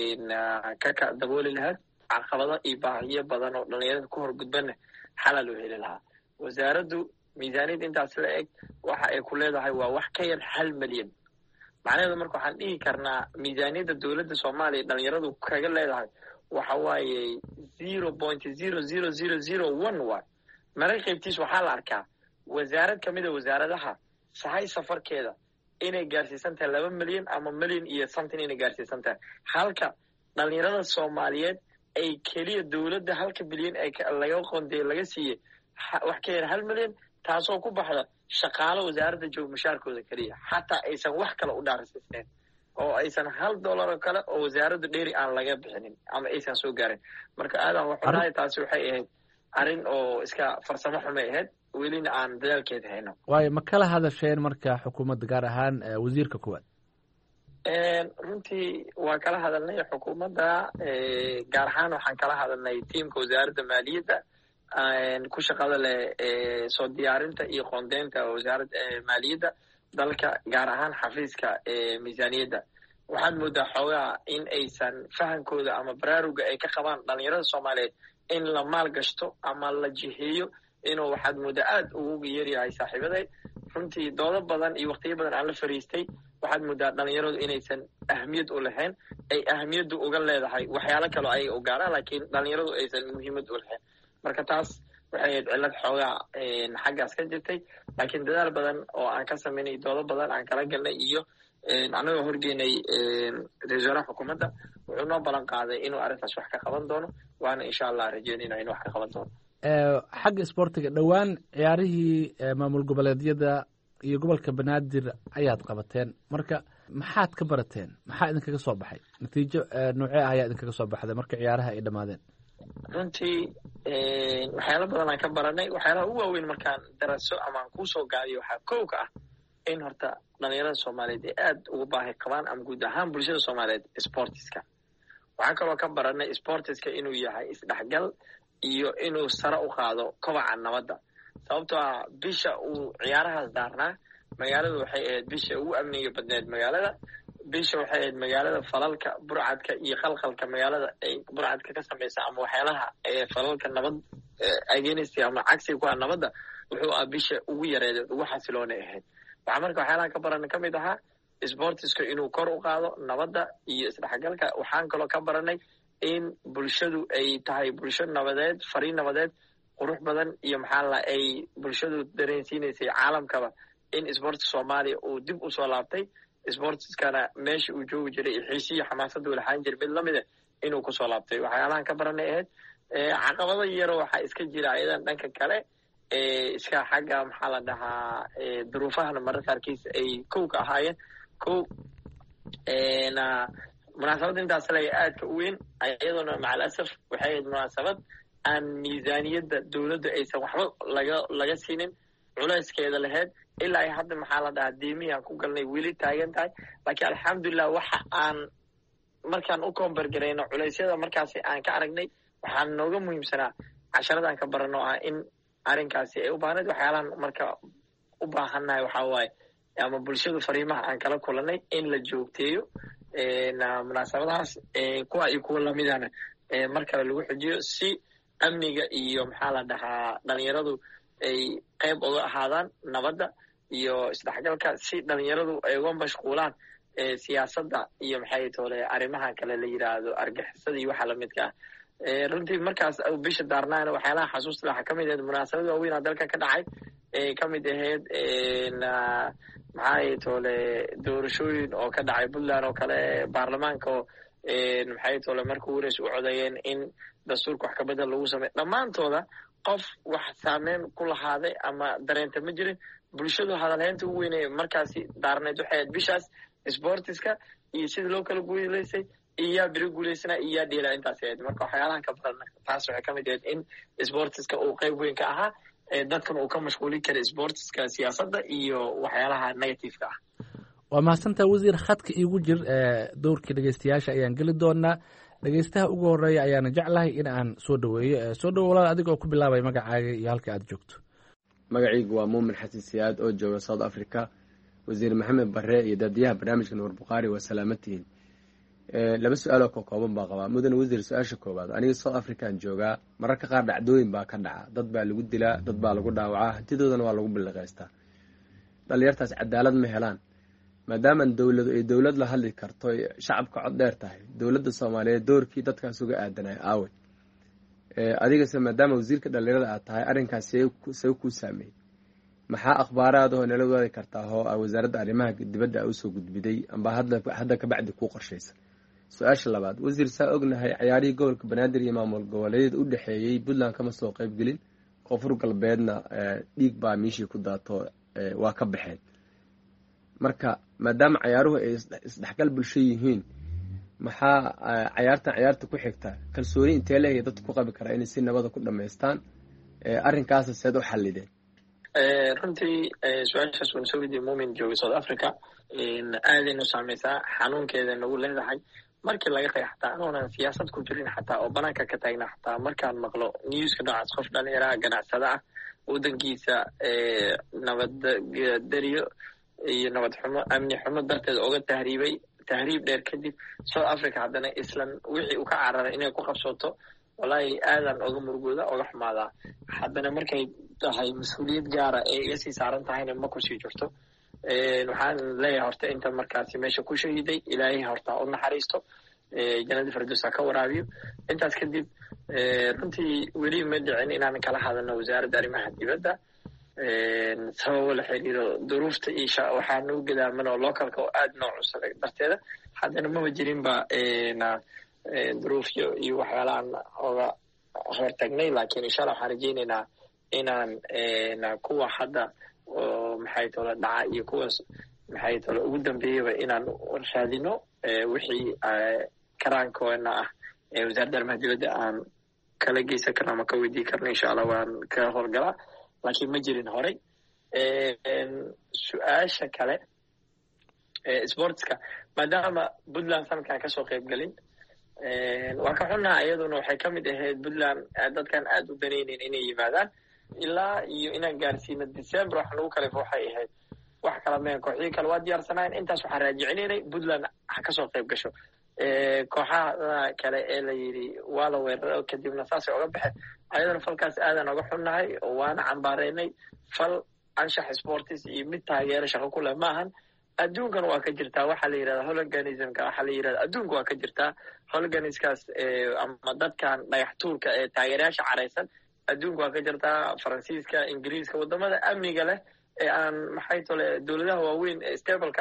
ka dabooli lahayd caqabado iyo baahiyo badan oo dhalinyarada ku horgudbana xala loo heli lahaa wasaaraddu miisaaniyadda intaas la eg waxa ay ku leedahay waa wax ka yar hal milyan macnaheedu marka waxaan dhihi karnaa miisaaniyadda dowladda soomaaliya dhalinyaradu kaga leedahay waxa waaye zero point zero zero zero zero one waay mararka qaybtiis waxaa la arkaa wasaarad ka mid a wasaaradaha sahay safarkeeda inay gaarsiisan tahay laba milyan ama milyan iyo something inay gaarsiisan tahay halka dhalinyarada soomaaliyeed ay keliya dowladda halka bilyan ay laga qondeey laga siiyey wax ka yar hal milyan taasoo ku baxda shaqaalo wasaaradda joog mushaarkooda keliya xataa aysan wax kale u dhaarsiisnayn oo aysan hal dollar oo kale oo wasaaradda dheeri aan laga bixinin ama aysan soo gaarin marka aadan waxunahay taasi waxay ahayd arrin oo iska farsamo xumay ahayd welina aan dadaalkeeda hayno waayo ma kala hadasheen marka xukuumadda gaar ahaan wasiirka koowaad runtii waa kala hadalnay xukuumadda gaar ahaan waxaan kala hadalnay tiimka wasaaradda maaliyadda ku shaqada leh soo diyaarinta iyo qoondeynta wasaaradda maaliyadda dalka gaar ahaan xafiiska miisaaniyadda waxaad moodaa xoogaa in aysan fahankooda ama baraaruga ay ka qabaan dhalinyarada soomaaliyeed in la maal gashto ama la jiheeyo inuu waxaad moodaa aad ugu yaryahay saaxiibaday runtii doodo badan iyo waqtiyo badan aan la fariistay waxaad moodaa dhalinyaradu inaysan ahmiyad u lahayn ay ahmiyaddu uga leedahay waxyaalo kaloo ayaga u gaaraan laakiin dhalinyaradu aysan muhiimad u lahayn marka taas waxay ahayd cillad xoogaa xaggaas ka jirtay laakiin dadaal badan oo aan ka samaynay doodo badan aan kala galnay iyo annagoo horgeynay ra-iisul wasaaraha xukuumadda wuxuu noo ballan qaaday inuu arrintaas wax ka qaban doono waana insha allah rajeynayna inuu wax ka qaban doono xagga isboortiga dhowaan ciyaarihii maamul goboleedyada iyo gobolka banaadir ayaad qabateen marka maxaad ka barateen maxaa idinkaga soo baxay natiijo noocee ah ayaa idinkaga soo baxday marka ciyaaraha ay dhammaadeen runtii waxyaala badan aan ka baranay waxyaalaha ugu waaweyn markaan daraso ama aan kusoo gaadiyo waxaa kow ka ah in horta dhalinyarada soomaaliyeed ay aad ugu baahi qabaan ama guud ahaan bulshada soomaaliyeed sportiska waxaan kaloo ka baranay sportiska inuu yahay isdhexgal iyo inuu sare u qaado kobaca nabadda sababtoo ah bisha uu ciyaarahaas daarnaa magaaladu waxay ahayd bisha ugu amniga badneed magaalada bisha waxay ahayd magaalada falalka burcadka iyo khalkhalka magaalada ay burcadka ka samaysa ama waxyaalaha falalka nabad against ama cagsiga ku ah nabadda wuxuu ah bisha ugu yareedeed ugu xasiloonay ahayd waxaa marka waxyaalaha ka baranay ka mid ahaa sportiska inuu kor u qaado nabadda iyo isdhexgalka waxaan kaloo ka baranay in bulshadu ay tahay bulsho nabadeed fariin nabadeed qurux badan iyo maxaa la ay bulshadu dareensiinaysay caalamkaba in sportska soomaaliya uu dib usoo laabtay sportiskana meesha uu joogi jiray xiisiyo xamaasadda u lahaan jiray mid lamid a inuu kusoo laabtay waxyaalahan ka baranay ahayd caqabado yaro waxaa iska jira ayadan dhanka kale iska xagga maxaa la dhahaa duruufahana mararka qaarkiis ay kow ka ahaayeen kow munaasabadda intaas le aadka u weyn iyadoona macalasaf waxay ahayd munaasabad aan miisaaniyadda dowladda aysan waxba laga laga siinin culayskeeda lahayd ilaa ay hadda maxaa la dhahaa diimihii aan ku galnay weli taagan tahay laakiin alxamdulilah waxa aan markaan u koombargarayno culeysyada markaasi aan ka aragnay waxaan nooga muhiimsanaa casharadaan ka barano ah in arrinkaasi ay u baahnayd waxyaalahan marka u baahannahay waxaa waaye ama bulshadu fariimaha aan kala kulanay in la joogteeyo munaasabadahaas kuwa iyo kuwa lamidana mar kale lagu xujiyo si amniga iyo maxaa la dhahaa dhalinyaradu ay qayb uga ahaadaan nabadda iyo isdhexgalka si dhalinyaradu ay uga mashquulaan siyaasadda iyo maxay tole arrimaha kale la yidhaahdo argixisada iyo waxa lamidka ah runtii markaas bisha daarnaana waxyaalaha xasuusta waxaa kamid ahayd munaasabad waaweyn aa dalka ka dhacay kamid ahayd maxay tole doorashooyin oo ka dhacay puntland oo kale baarlamaanka oo maxay tole marka wareys u codeeyeen in dastuurka wax kabedel lagu sameey dhammaantooda qof wax saameyn ku lahaaday ama dareenta ma jirin bulshadu hadalhaynta ugu weynay markaasi daarneed waxay ahayd bishaas sportiska iyo sida loo kala guulaysay iyaa biri guulaysana iyaa dheela intaas ahayd marka waxyaalahan ka barana taas waxay kamid ahayd in sportiska uu qayb weyn ka ahaa dadkan uu ka mashquulin kara sportiska siyaasadda iyo waxyaalaha negativeka ah waa mahadsantaa wasiir khadka iigu jir dowrkii dhegeystayaasha ayaan geli doonaa dhegeystaha ugu horeeya ayaana jeclahay in aan soo dhaweeyo soo dhawo walaal adigoo ku bilaabay magacaaga iyo halka aad joogto magacaygu waa muumin xasan siyaad oo jooga south africa wasiir maxamed bare iyo daadiyaha barnaamijka nuur bukhaari waa salaamatihiin laba su-aaloo ka kooban baa qabaa mudane wasiir su-aasha koowaad aniga south african joogaa mararka qaar dhacdooyin baa ka dhaca dad baa lagu dilaa dad baa lagu dhaawacaa hantidoodana waa lagu billiqaystaa dhalinyartaas cadaalad ma helaan maadaaman dowladu ay dowlad la hadli karto shacabka cod dheer tahay dowladda soomaaliyeed doorkii dadkaas uga aadanay aawe adigase maadaama wasiirka dhalinyarada aad tahay arrinkaas see kuu saameeyey maxaa akhbaaraadahoo nala wadaadi kartaa oo a wasaaradda arrimaha dibadda a usoo gudbiday amba hadda kabacdi kuu qorshaysa su-aasha labaad wasiir saa ognahay cayaarihii gobolka banaadir iyo maamul goboleedyada u dhexeeyey puntland kama soo qayb gelin koonfur galbeedna dhiig baa miishii ku daato waa ka baxeen marka maadaama cayaaruhu ay isdhexgal bulsho yihiin maxaa cayaartan cayaarta ku xigta kalsooni intee leeyahay dadku ku qabi karaa inay si nabada ku dhamaystaan arrinkaasa seed u xallideen runtii su-aashaas waan soo weydiiyey muumin jooga south africa aadaynu saameysaa xanuunkeeda nagu leedahay markii laga tagay xataa anoonan siyaasad ku jirin xataa oo banaanka ka taagna xataa markaan maqlo newska noocaas qof dhalinyaraha ganacsada ah waddankiisa nabadgeriyo iyo nabad xumo amni xumo darteed oga tahriibay tahriib dheer kadib south africa haddana islan wixii uu ka cararay inay ku qabsato wallaahi aadan oga murugooda oga xumaadaa haddana markay tahay mas-uuliyad gaara ee iga sii saaran tahayna ma kusii jirto waxaan leeyahay horta inta markaasi meesha ku shahiday ilaahay horta u naxariisto jannada firdowsa ka waraabiyo intaas kadib runtii weli ma dhicin inaan kala hadalno wasaaradda arrimaha dibadda sababo la xiriiro duruufta iyo waxaa nagu gadaaman oo localka oo aada noo cusubay darteeda haddana maba jirinba duruufyo iyo waxyaalahaan oga hortagnay laakiin insha allah waxaan rajeynaynaa inaan kuwa hadda oo maxay tole dhaca iyo kuwaas maxay tole ugu dambeeyaba inaan raadino wixii karaankoona ah wasaaradda arrimaha dibadda aan kala geysan karno ama ka weydii karno insha allah waan ka howlgalaa laakiin ma jirin horey su-aasha kale sportska maadaama puntland sanadkan kasoo qayb gelin waa ka xunnaha iyaduna waxay kamid ahayd puntland dadkan aada u danayneyn inay yimaadaan ilaa iyo inaan gaarsiino december wax nagu kalef waxay ahayd wax kala meen kooxihii kale waa diyaarsanayn intaas waxaan raajicinaynay puntland ha kasoo qayb gasho kooxaha kale ee la yidhi waa la weerara kadibna saasay oga baxeen ayadana falkaas aadan oga xunnahay oo waana cambaareynay fal anshax sportis iyo mid taageero shaqo ku leh maahan adduunkan waa ka jirtaa waxaa la yidhahda hologanismka waxaa la yidhahda adduunka waa ka jirtaa hologaniskaas ama dadkan dhagax tuurka ee taageerayaasha caraysan adduunka waa ka jirtaa faransiiska ingiriiska wadamada amniga leh ee aan maxay tole dowladaha waaweyn ee stableka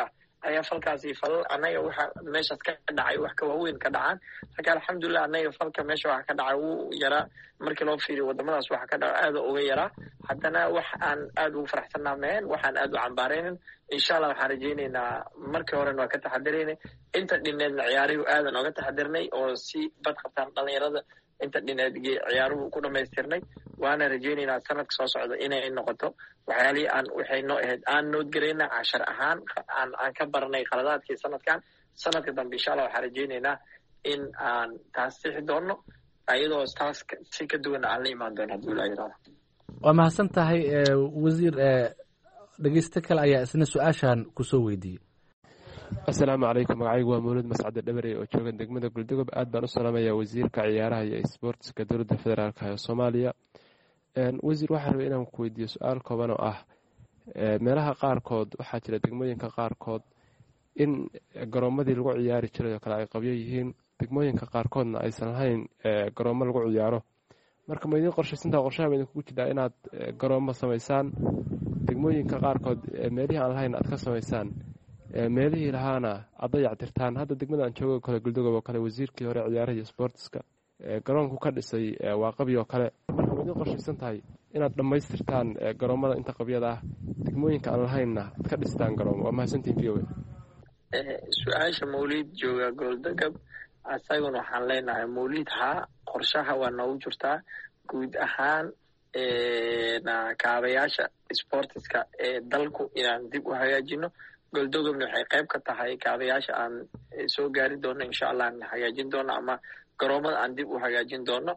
ayaa falkaasi falal annaga waxa meeshaas ka dhacay wax ka waaweyn ka dhacaan laakiin alxamdulilah annaga falka meesha waxa ka dhacay wuu yaraa markii loo fiiriyo wadamadaas waxa ka dhaca aada uga yaraa haddana wax aan aada ugu faraxsanaa meen waxaan aada u cambaaraynin insha allah waxaan rajaynaynaa markii horena waa ka taxadiraynay inta dhineedna ciyaarihu aadan oga taxadirnay oo si bad qabtaan dhalinyarada inta dhineed ciyaaruhu ku dhamaystirnay waana rajaynaynaa sanadka soo socda inay noqoto waxyaalihii aan waxay noo ahayd aan noodgarayna cashar ahaan aan aan ka baranay qaladaadkii sanadkan sanadka dambe insha allah waxaan rajaynaynaa in aan taas sixi doono ayadoo taas si ka duwan aan la imaan doono haddii la yidhahdo waa mahadsan tahay wasiir dhegeyste kale ayaa isna su-aashan kusoo weydiiyey assalaamu calaykum magacaygu waa mawlid mascade dhabarey oo jooga degmada guldogob aad baan u salaamayaa wasiirka ciyaaraha iyo isboortiska dowladda federaalk ee soomaaliya wasiir waxaa rabay inaan ku weydiiyo su-aal kooban oo ah meelaha qaarkood waxaa jira degmooyinka qaarkood in garoomadii lagu ciyaari jiray oo kale ay qabyo yihiin degmooyinka qaarkoodna aysan lahayn garoomo lagu ciyaaro marka ma idiin qorshaysantaa qorshaha ma idinkugu jirtaa inaad garoomo samaysaan degmooyinka qaarkood meelihii aan lahayn aad ka samaysaan meelihii lahaana aad dayactirtaan hadda degmada aan joogo kale guldogob oo kale wasiirkii hore ciyaaraha iyo sportiska garoonku ka dhisay waa qabyo oo kale marka ma idiin qorshaysan tahay inaad dhammaystirtaan garoomada inta qabyada ah degmooyinka aan lahaynna aad ka dhistaan garoomo waa mahadsantiin v o a su-aasha mawlid jooga gooldogob asaguna waxaan leenahay mawlid haa qorshaha waa noogu jirtaa guud ahaan kaabayaasha sportiska ee dalku inaan dib u hagaajino goldogobna waxay qayb ka tahay kaabayaasha aan soo gaari doono insha allah aan hagaajin doono ama garoomada aan dib u hagaajin doono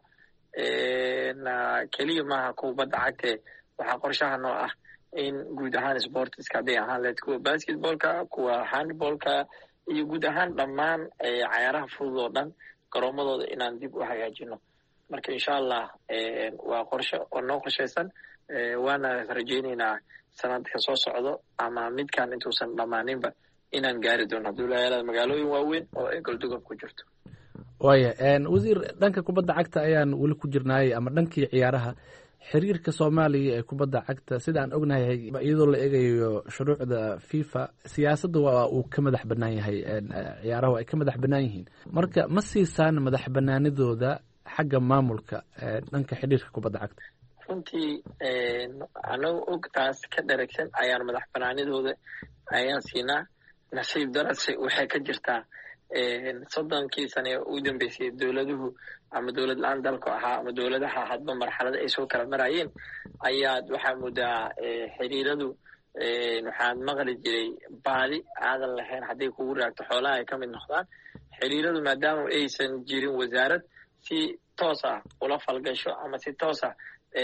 keliya maaha kubadda cagtee waxaa qorshaha noo ah in guud ahaan sportiska hadday ahaan leed kuwa basketballka kuwa handballka iyo guud ahaan dhammaan cayaaraha fudud oo dhan garoomadooda inaan dib u hagaajino marka insha allah waa qorshe oo noo qorshaysan waana rajaynaynaa sanadka soo socdo ama midkan intuusan dhammaaninba inaan gaari doono hadduu layaala magaalooyin waaweyn oo ay goldogob ku jirto waaya wasiir dhanka kubadda cagta ayaan weli ku jirnaayey ama dhankii ciyaaraha xiriirka soomaaliya ee kubadda cagta sida aan ognahay iyadoo la eegayo shuruucda fifa siyaasadda waa uu ka madax bannaan yahay ciyaarahu ay ka madax bannaan yihiin marka ma siisaan madax bannaanidooda xagga maamulka dhanka xiriirka kubadda cagta runtii anagu og taas ka dharagsan ayaan madax banaanidooda ayaan siinaa nasiib darase waxay ka jirtaa soddonkii sane ee ugu dambeysay dowladuhu ama dowlad la-aan dalku ahaa ama dowladaha hadba marxalada ay soo kala marayeen ayaad waxaa moodaa xiriiradu waxaad maqli jiray baadi aadan lahayn hadday kugu raagto xoolaha ay ka mid noqdaan xiriiradu maadaama aysan jirin wasaarad si toos ah ula falgasho ama si toos ah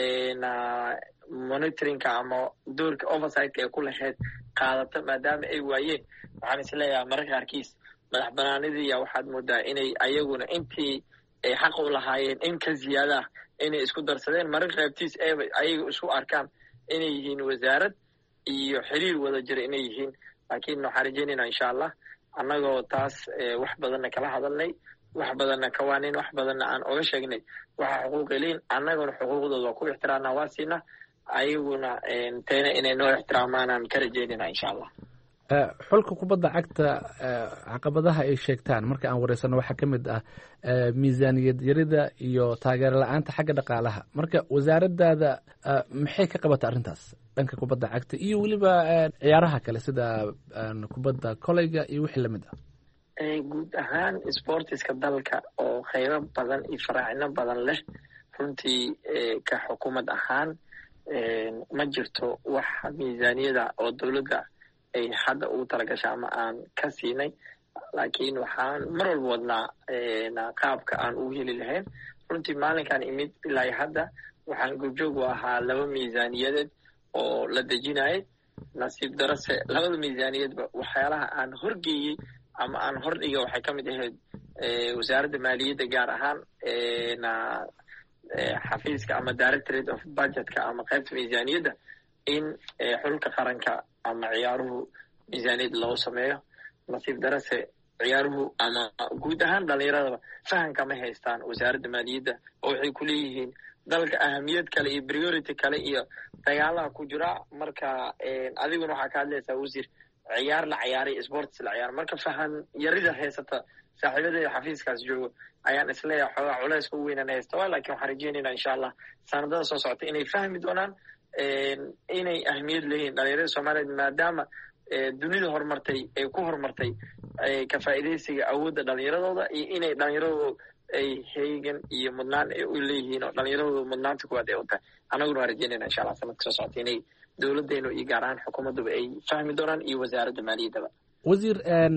monitoringka ama doorka oversightka ay ku lahayd qaadato maadaama ay waayeen waxaan isleeyahay mararka qaarkiis madax banaanidii waxaad moodaa inay ayaguna intii ay xaq u lahaayeen in ka ziyaada ah inay isku darsadeen mararka qaybtiis eeba ayaga isku arkaan inay yihiin wasaarad iyo xiriir wada jira inay yihiin laakiin waxaan rajaynaynaa insha allah annagoo taas wax badanna kala hadalnay wax badanna kawaanin wax badanna aan oga sheegnay waxa xuquuq eliin annaguna xuquuqdooda waa ku ixtiraamnaa waa siinaa ayaguna tayna inay noo ixtiraamaan ka rajaynayna insha allah xulka kubadda cagta caqabadaha ay sheegtaan marka aan wareysano waxaa ka mid ah miisaaniyad yarida iyo taageero la-aanta xagga dhaqaalaha marka wasaaraddaada maxay ka qabata arrintaas dhanka kubadda cagta iyo weliba ciyaaraha kale sida kubadda koleyga iyo wixii lamid ah guud ahaan sportiska dalka oo qaybo badan iyo faraacino badan leh runtii ka xukuumad ahaan ma jirto wax miisaaniyada oo dowladda ay hadda ugu talagasha ama aan ka siinay laakiin waxaan mar walba wadnaa qaabka aan ugu heli lahayn runtii maalinkan imid ilaa hadda waxaan goobjoog u ahaa laba miisaaniyadeed oo la dejinayay nasiib darase labada miisaaniyadba waxyaalaha aan horgeeyey ama aan hordhiga waxay ka mid ahayd wasaaradda maaliyadda gaar ahaan xafiiska ama directorate of budgetka ama qaybta miisaaniyadda in xulka qaranka ama ciyaaruhu miisaaniyad loo sameeyo nasiib darase ciyaaruhu ama guud ahaan dhalinyaradaba fahamka ma haystaan wasaaradda maaliyadda oo waxay ku leeyihiin dalka ahamiyad kale iyo priority kale iyo dagaalaha ku jira marka adiguna waxaa ka hadlaysaa wasiir ciyaar la ciyaaray sports la ciyaar marka fahan yarida haysata saaxiibadeyda xafiiskaas joogo ayaan isleeyahay xoogaa culayska u weynaan haysta waa laakiin waxaan rajeynaynaa insha allah sanadada soo socota inay fahmi doonaan inay ahmiyad leeyihiin dhalinyarada soomaaliyeed maadaama dunida horumartay ee ku horumartay ka faa'iidaysiga awoodda dhalinyaradooda iyo inay dhalinyaradooda ay heegan iyo mudnaan ay u leeyihiin oo dhalinyaradooda mudnaanta kuwaad ay u tahay annaguna waan rajeynayna insha allah sanadka soo socota inay dowladdeenu iyo gaar ahaan xukuumadduba ay fahmi doonaan iyo wasaaradda maaliyaddaba wasiir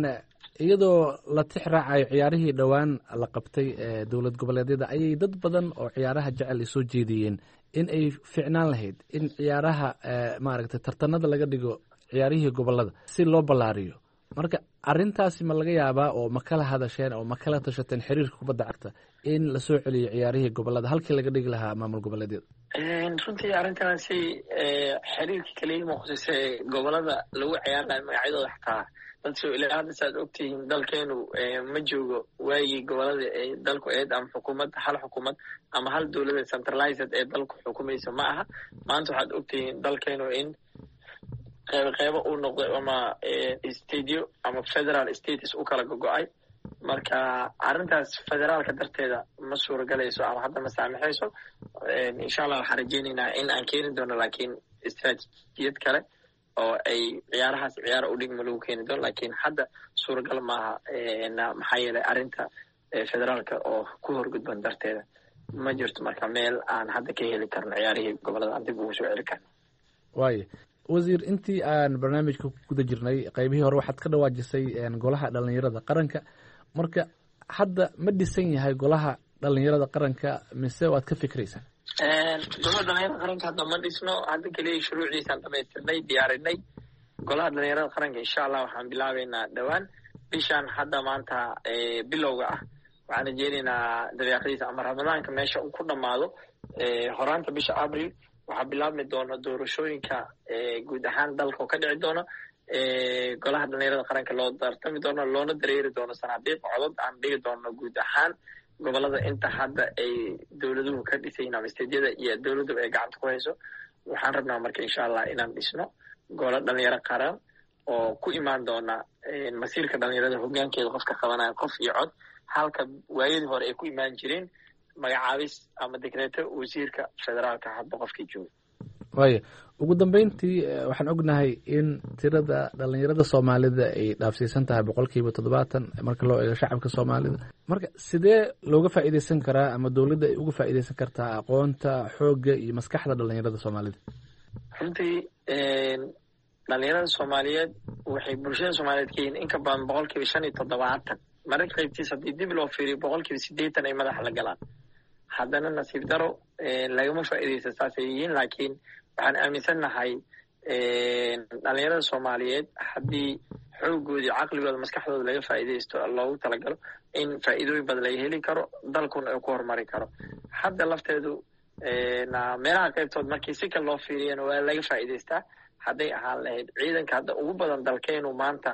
iyadoo la tix raacayo ciyaarihii dhowaan la qabtay dowlad goboleedyada ayay dad badan oo ciyaaraha jecel ay soo jeediyeen in ay ficnaan lahayd in ciyaaraha maaragtay tartanada laga dhigo ciyaarihii gobolada si loo ballaariyo marka arrintaasi ma laga yaabaa oo ma kala hadasheen oo ma kala tashateen xiriirka kubadda cagta in lasoo celiyo ciyaarihii gobolada halkii laga dhigi lahaa maamul goboleedyada runtii arrintaasi xiriirka keliya ma khusayse gobolada lagu ciyaar lahay magacyadooda xataa dad soo ilaa hadda saaad ogtihiin dalkeenu ma joogo waagii gobolada ee dalku eed ama xukuumad hal xukuumad ama hal dowlada centralized ee dalku xukumaysa ma aha maanta waxaad ogtihiin dalkeenu in qeybo qeybo uu noqday ama stadio ama federal status u kala gogo-ay marka arrintaas federaalka darteeda ma suuragalayso ama hadda ma saamixayso insha allah waxaan rajeynaynaa in aan keeni doono laakiin istraatijiyad kale oo ay ciyaarahaas ciyaara u dhigma lagu keeni doono laakiin hadda suuragal maaha maxaa yeelay arrinta federaalka oo ku horgudban darteeda ma jirto marka meel aan hadda ka heli karno ciyaarihii gobolada aan dib ugu soo celi karno waayo wasiir intii aan barnaamijka ku guda jirnay qaybihii hore waxaad ka dhawaajisay golaha dhalinyarada qaranka marka hadda ma dhisan yahay golaha dhalinyarada qaranka mise waad ka fikraysaa golaha dhalinyarada qaranka hadda ma dhisno hadda keliya shuruucdiisaan dhamaystirnay diyaarinay golaha dhalinyarada qaranka insha allah waxaan bilaabeynaa dhowaan bishaan hadda maanta bilowga ah waxaan rajeynaynaa dabeeqadiisa ama ramadaanka meesha uu ku dhammaado horaanta bisha abril waxaa bilaabmi doona doorashooyinka guud ahaan dalka oo ka dhici doona golaha dhalinyarada qaranka loo tartami doono loona dareeri doono sanaabiiq codod aan dhigi doono guud ahaan gobolada inta hadda ay dowladuhu ka dhisayin ama steedyada iyo dowladduba ay gacanta ku hayso waxaan rabnaa marka insha allah inaan dhisno golo dhalinyaro qaran oo ku imaan doona masiirka dhalinyarada hoggaankeeda qofka qabanaya qof iyo cod halka waayadii hore ay ku imaan jireen magacaabis ama dekreeto wasiirka federaalka hadba qofkii jooga waayo ugu dambeyntii waxaan ognahay in tirada dhalinyarada soomaalida ay dhaafsiisan tahay boqol kiiba toddobaatan marka loo eego shacabka soomaalida marka sidee looga faa'iidaysan karaa ama dowladda ay uga faa'iidaysan kartaa aqoonta xoogga iyo maskaxda dhalinyarada soomaalida runtii dhalinyarada soomaaliyeed waxay bulshada soomaaliyeed ka yihiin in ka badan boqol kiiba shan iyo toddobaatan mararka qaybtiis haddii dib loo fiiriyo boqol kiiba siddeetan ay madaxa la galaan haddana nasiib daro lagama faa'iidaysa saasay yihiin laakiin waxaan aaminsannahay dhalinyarada soomaaliyeed haddii xoogoodii caqligooda maskaxdooda laga faa'iidaysto loogu talagalo in faa'iidooyin badan laga heli karo dalkuna ay ku horumari karo hadda lafteedu meelaha qaybtood markii si kale loo fiiriyana waa laga faa'iidaystaa hadday ahaan lahayd ciidanka hadda ugu badan dalkeenu maanta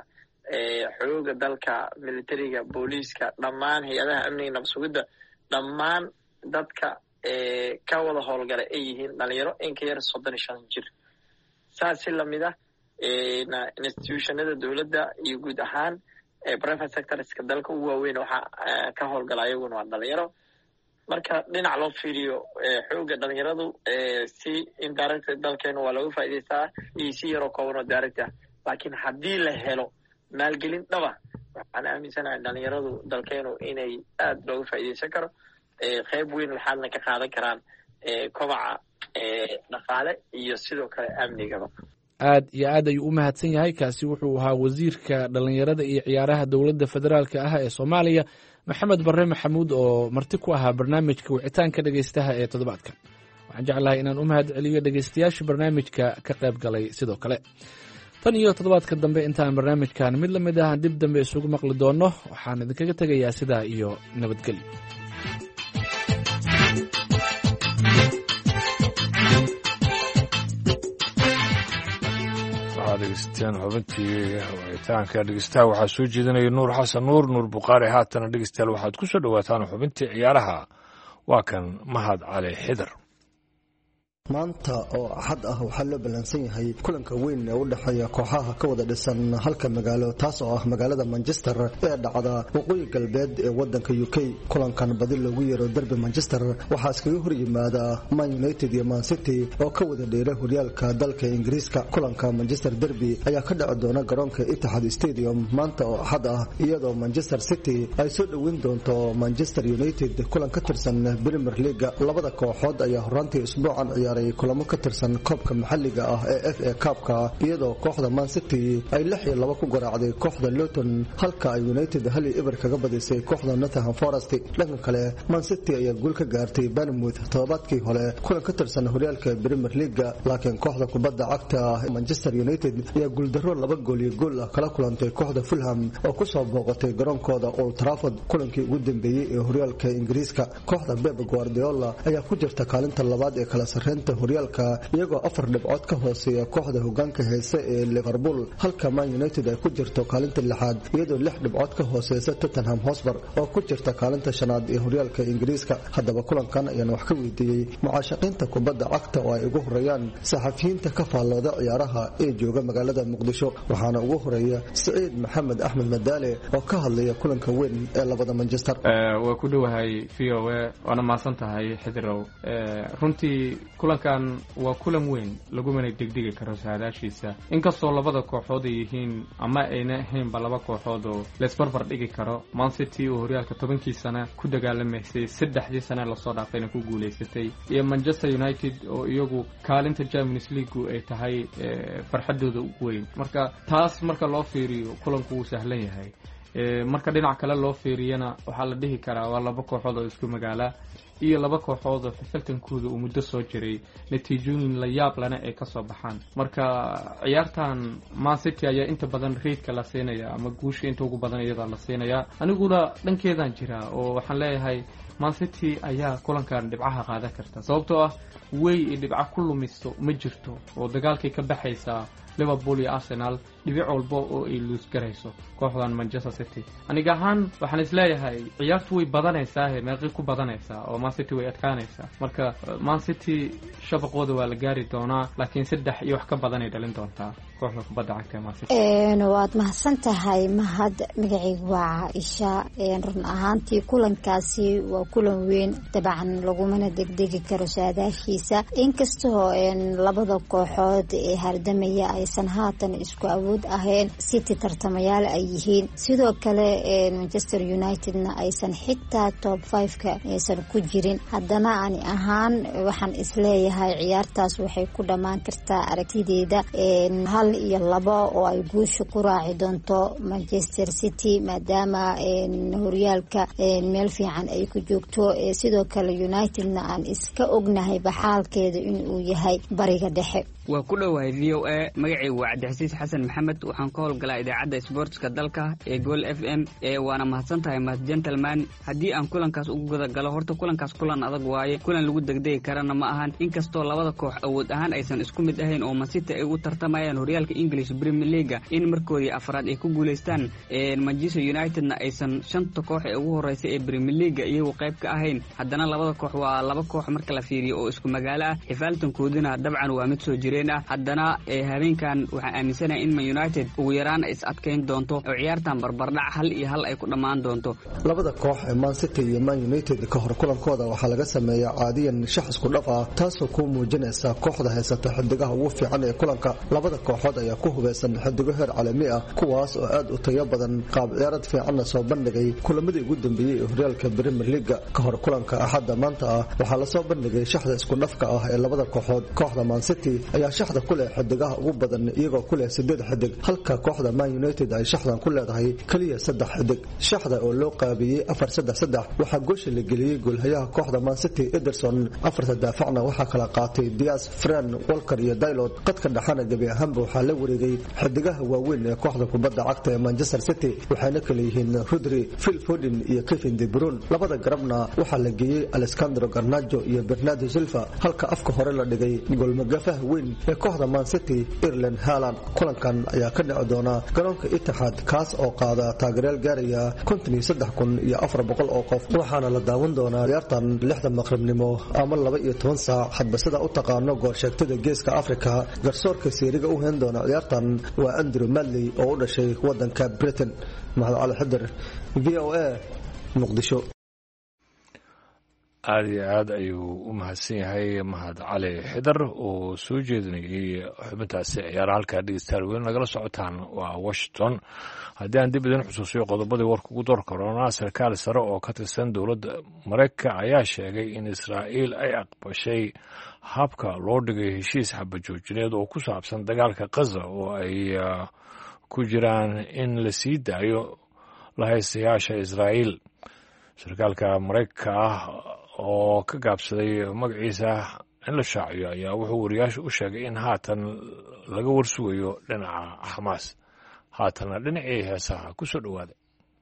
xooga dalka militariga booliiska dhammaan hay-adaha amniga nabsugidda dhammaan dadka ka wada howlgala ay yihiin dhalinyaro in ka yar soddon iyo shan jir saas si lamid ah institutionada dowladda iyo guud ahaan private sectorska dalka ugu waaweyn waxaa ka howlgala ayaguna waa dhalinyaro marka dhinac loo fiiriyo xooga dhalinyaradu si indirect dalkeenu waa looga faa'idaystaa iyo si yaroo koobanoo direct ah laakiin haddii la helo maalgelin dhaba waxaan aaminsanahay dhalinyaradu dalkeenu inay aada looga faa'iidaysan karo qayb weyn waxaadna ka qaadan karaan kobaca dhaqaale iyo sidoo kale amnigaba aad iyo aad ayuu u mahadsan yahay kaasi wuxuu ahaa wasiirka dhalinyarada iyo ciyaaraha dowladda federaalka ah ee soomaaliya maxamed barre maxamuud oo marti ku ahaa barnaamijka wicitaanka dhegeystaha ee toddobaadkan waxaan jeclahay inaan u mahad celiyo dhegeystayaasha barnaamijka ka qayb galay sidoo kale tan iyo toddobaadka dambe intaan barnaamijkan mid lamid ah dib dambe isugu maqli doono waxaan idinkaga tegayaa sidaa iyo nabadgelyo degeystayaal xubintii wicitaanka dhegeystaha waxaa soo jeedinaya nuur xasan nuur nuur bukhaari haatana dhegeystayaal waxaad ku soo dhowaataan xubintii ciyaaraha waa kan mahad cali xidar maanta oo axad ah waxaa loo ballansan yahay kulanka weyn ee u dhexeeya kooxaha ka wada dhisan halka magaalo taas oo ah magaalada Manchester ee dhacda waqooyi galbeed ee wadanka U K. kulankan badi loogu yeero derby Manchester waxaa iskaga hor yimaada Man United iyo Man City oo ka wada dheera horyaalka dalka Ingiriiska. kulanka Manchester Derby ayaa ka dhici doona garoonka Etihad Stadium maanta oo axad ah iyadoo Manchester City ay soo dhaweyn doonto Manchester United kulan ka tirsan Premier League. labada kooxood ayaa horaantii usbuucan ciyaaray kulamo ka tirsan koobka maxalliga ah ee F A Cup-ka iyadoo kooxda Man City ay lix iyo laba ku garaacday kooxda Luton halka ay United hal iyo eber kaga badisay kooxda Nottingham Forest. dhanka kale Man City ayaa guul ka gaartay Bournemouth todobaadkii hore kulan ka tirsan horyaalka Premier League, laakiin kooxda kubadda cagta Manchester United ayaa guuldarro laba gool iyo gool ah kala kulantay kooxda Fulham oo ku soo booqatay garoonkooda Old Trafford kulankii ugu dambeeyay ee horyaalka Ingiriiska. kooxda Pep Guardiola ayaa ku jirta kaalinta labaad ee kala sarreynta horyaalka iyagoo afar dhibcood ka hooseeya kooxda hogaanka heese ee Liverpool halka Man United ay ku jirto kaalinta lixaad iyadoo lix dhibcood ka hooseysa Tottenham Hotspur oo ku jirta kaalinta shanaad ee horyaalka Ingiriiska. haddaba kulankan ayaan wax ka weydiiyey mucaashaqiinta kubadda cagta oo ay ugu horeeyaan saxafiyiinta ka faallooda ciyaaraha ee jooga magaalada Muqdisho, waxaana ugu horeeya Saciid Maxamed Axmed Madaale oo ka hadlaya kulanka weyn ee labada Manchester. waa ku dhawahay V O A waana maasan tahay Xidrow. runtii kulankan waa kulan weyn lagumana degdegi karo saadaashiisa inkastoo labada kooxood ay yihiin ama ayna ahaynba laba kooxood oo laisbarbar dhigi karo. Man City oo horyaalka tobankii sano ku dagaalamaysay saddexdii sano lasoo dhaafayna ku guulaysatay iyo Manchester United oo iyagu kaalinta Champions League ay tahay farxadooda ugu weyn. marka taas marka loo fiiriyo kulanku wuu sahlan yahay. marka dhinac kale loo fiiriyana waxaa la dhihi karaa waa laba kooxood oo isku magaala iyo laba kooxood oo xifiltankooda uu muddo soo jiray natiijooyin la yaab lana ay ka soo baxaan. marka ciyaartan Man City ayaa inta badan reedka la siinaya ama guusha inta ugu badan iyada la siinaya. aniguna dhankeedan jira oo waxaan leeyahay Man City ayaa kulankan dhibcaha qaadan karta sababtoo ah way dhibca ku lumisto ma jirto oo dagaalkay ka baxaysaa Liverpool iyo Arsenal dhibic walba oo ay luus garayso kooxdan Manchester City. aniga ahaan waxaan isleeyahay ciyaartu way badanaysaa meeqi ku badanaysaa oo Man City way adkaanaysaa. marka Man City shabaqooda waa la gaari doonaa laakiin saddex iyo wax ka badan ay dhalin doontaa kooxda kubadda cagta Man City. een waad mahadsantahay mahad. magacaygu waa Caaisha. een run ahaantii kulankaasi waa kulan weyn dabcan lagumana degdegi karo saadaashiisa inkastoo een labada kooxood ee hardamaya aysan haatan isku awood ahayn. City tartamayaal ay yihiin sidoo kale Manchester Unitedna aysan xitaa top five-ka aysan ku jirin. haddana ani ahaan waxaan isleeyahay ciyaartaas waxay ku dhammaan kartaa aragtideeda hal iyo labo oo ay guusha ku raaci doonto Manchester City maadaama horyaalka meel fiican ay ku joogto. sidoo kale Unitedna aan iska ognahay baxaalkeeda inuu yahay bariga dhexe. waa ku dhawahay V O A. magacaygu waa Cabdixasiis Xasan Maxamed. waxaan ka howlgalaa idaacadda sportska dalka ee Goal F M. ee waana mahadsantahay mas gentleman. haddii aan kulankaas ugu guda galo horta kulankaas kulan adag waaye kulan lagu degdegi karana ma ahan inkastoo labada koox awood ahaan aysan isku mid ahayn oo Man City ay u tartamayaan horyaalka English Premier League in markoodii afraad ay ku guuleystaan. Manchester Unitedna aysan shanta koox ee ugu horeysa ee Premier League iyagu qayb ka ahayn. haddana labada koox waa laba koox marka la fiiriyo oo isku magaalo ah. xifaaltankooduna dabcan waa mid soo jireen ah. haddana habeenkan waxaan aaminsanahay in Man United ugu yaraan is adkeyn doonto oo ciyaartan barbardhac hal iyo hal ay ku dhammaan doonto. labada koox ee Man City iyo Man United ka hor kulankooda waxaa laga sameeyaa caadiyan shax isku dhaf ah taasoo ku muujinaysa kooxda haysata xidigaha ugu fiican ee kulanka. labada kooxood ayaa ku hubeysan xidigo heer caalami ah kuwaas oo aad u tayo badan qaab ciyaarad fiicanna soo bandhigay kulamadii ugu dambeeyay ee horyaalka Premier League. ka hor kulanka axadda maanta ah waxaa la soo bandhigay shaxda isku dhafka ah ee labada kooxood. kooxda Man City ayaa shaxda ku leh xidigaha ugu badan iyagoo ku leh sideed xidig halka kooxda Man United ay shaxdan ku leedahay kaliya saddex xidig. shaxda oo loo qaabiyay afar saddex saddex waxaa goosha la geliyay goolhayaha kooxda Man City Ederson. afarta daafacna waxaa kala qaatay Diaz, Fran, Walker iyo Dalot. qadka dhaxana gabi ahaanba waxaa la wareegay xidigaha waaweyn ee kooxda kubadda cagta ee Manchester City waxayna kala yihiin Rodri, Phil Foden iyo Kevin De Bruyne. labada garabna waxaa la geeyay Alessandro Garnacho iyo Bernardo Silva halka afka hore la dhigay goolmagafaha weyn ee kooxda Man City Erling Haaland. kulankan ayaa ka dhici doona garoonka Etihad kaas oo qaada taageerayaal gaaraya konton iyo saddex kun iyo afar boqol oo qof, waxaana la daawan doonaa ciyaartan lixda maqribnimo ama laba iyo toban saac hadba sida u taqaano goorsheegtada geeska Afrika. garsoorka seeriga u heen doona ciyaartan waa Andrew Madley oo u dhashay wadanka Britain. Mahad Cali Xidar, V O A, Muqdisho. aad iyo aad ayuu u mahadsan yahay Mahad Cali Xidar oo soo jeedinayay xubintaasi ciyaaraha. halkaa dhegeystayaal weyn nagala socotaan waa Washington. haddii aan dib idin xusuusiyo qodobadii warka ugu door korona, sarkaal sare oo ka tirsan dowladda Mareykanka ayaa sheegay in Israa'iil ay aqbashay habka loo dhigay heshiis xabajoojineed oo ku saabsan dagaalka Gaza oo ay ku jiraan in la sii daayo lahaystayaasha Israa'iil. sarkaalka Mareykanka ah oo ka gaabsaday magaciisa in la shaaciyo ayaa wuxuu wariyaasha u sheegay in haatan laga warsugayo dhinaca Xamaas. haatana dhinacii heesaha ku soo dhowaada.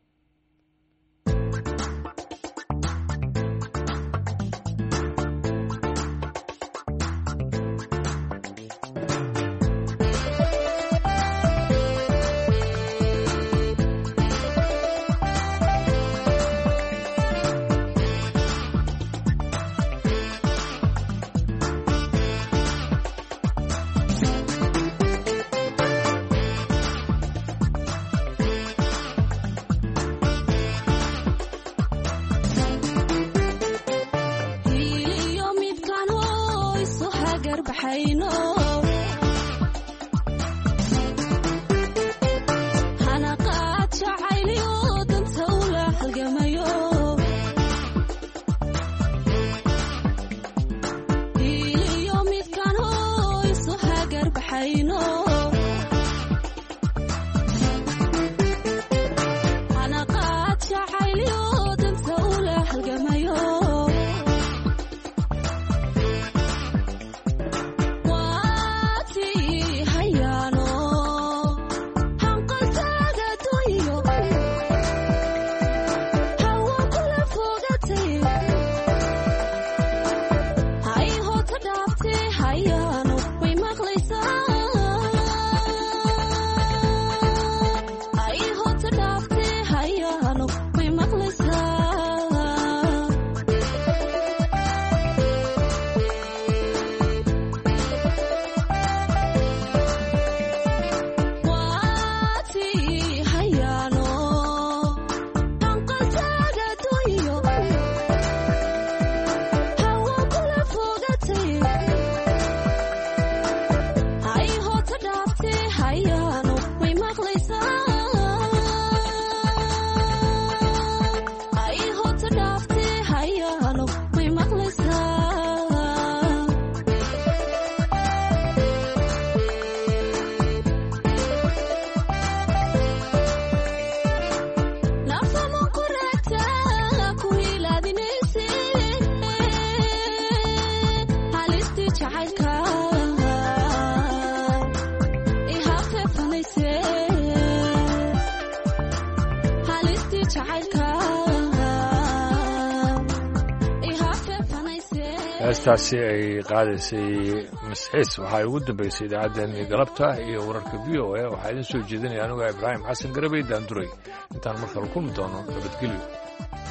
heestaasi ay qaadaysay masxiis waxaa ugu dambaysay idaacaddeenii galabta iyo wararka v o a. waxaa idin soo jeedinaya anigu Ibraahim Xasan Garabey Daanduray. intaan markale kulmi doono nabadgelyo.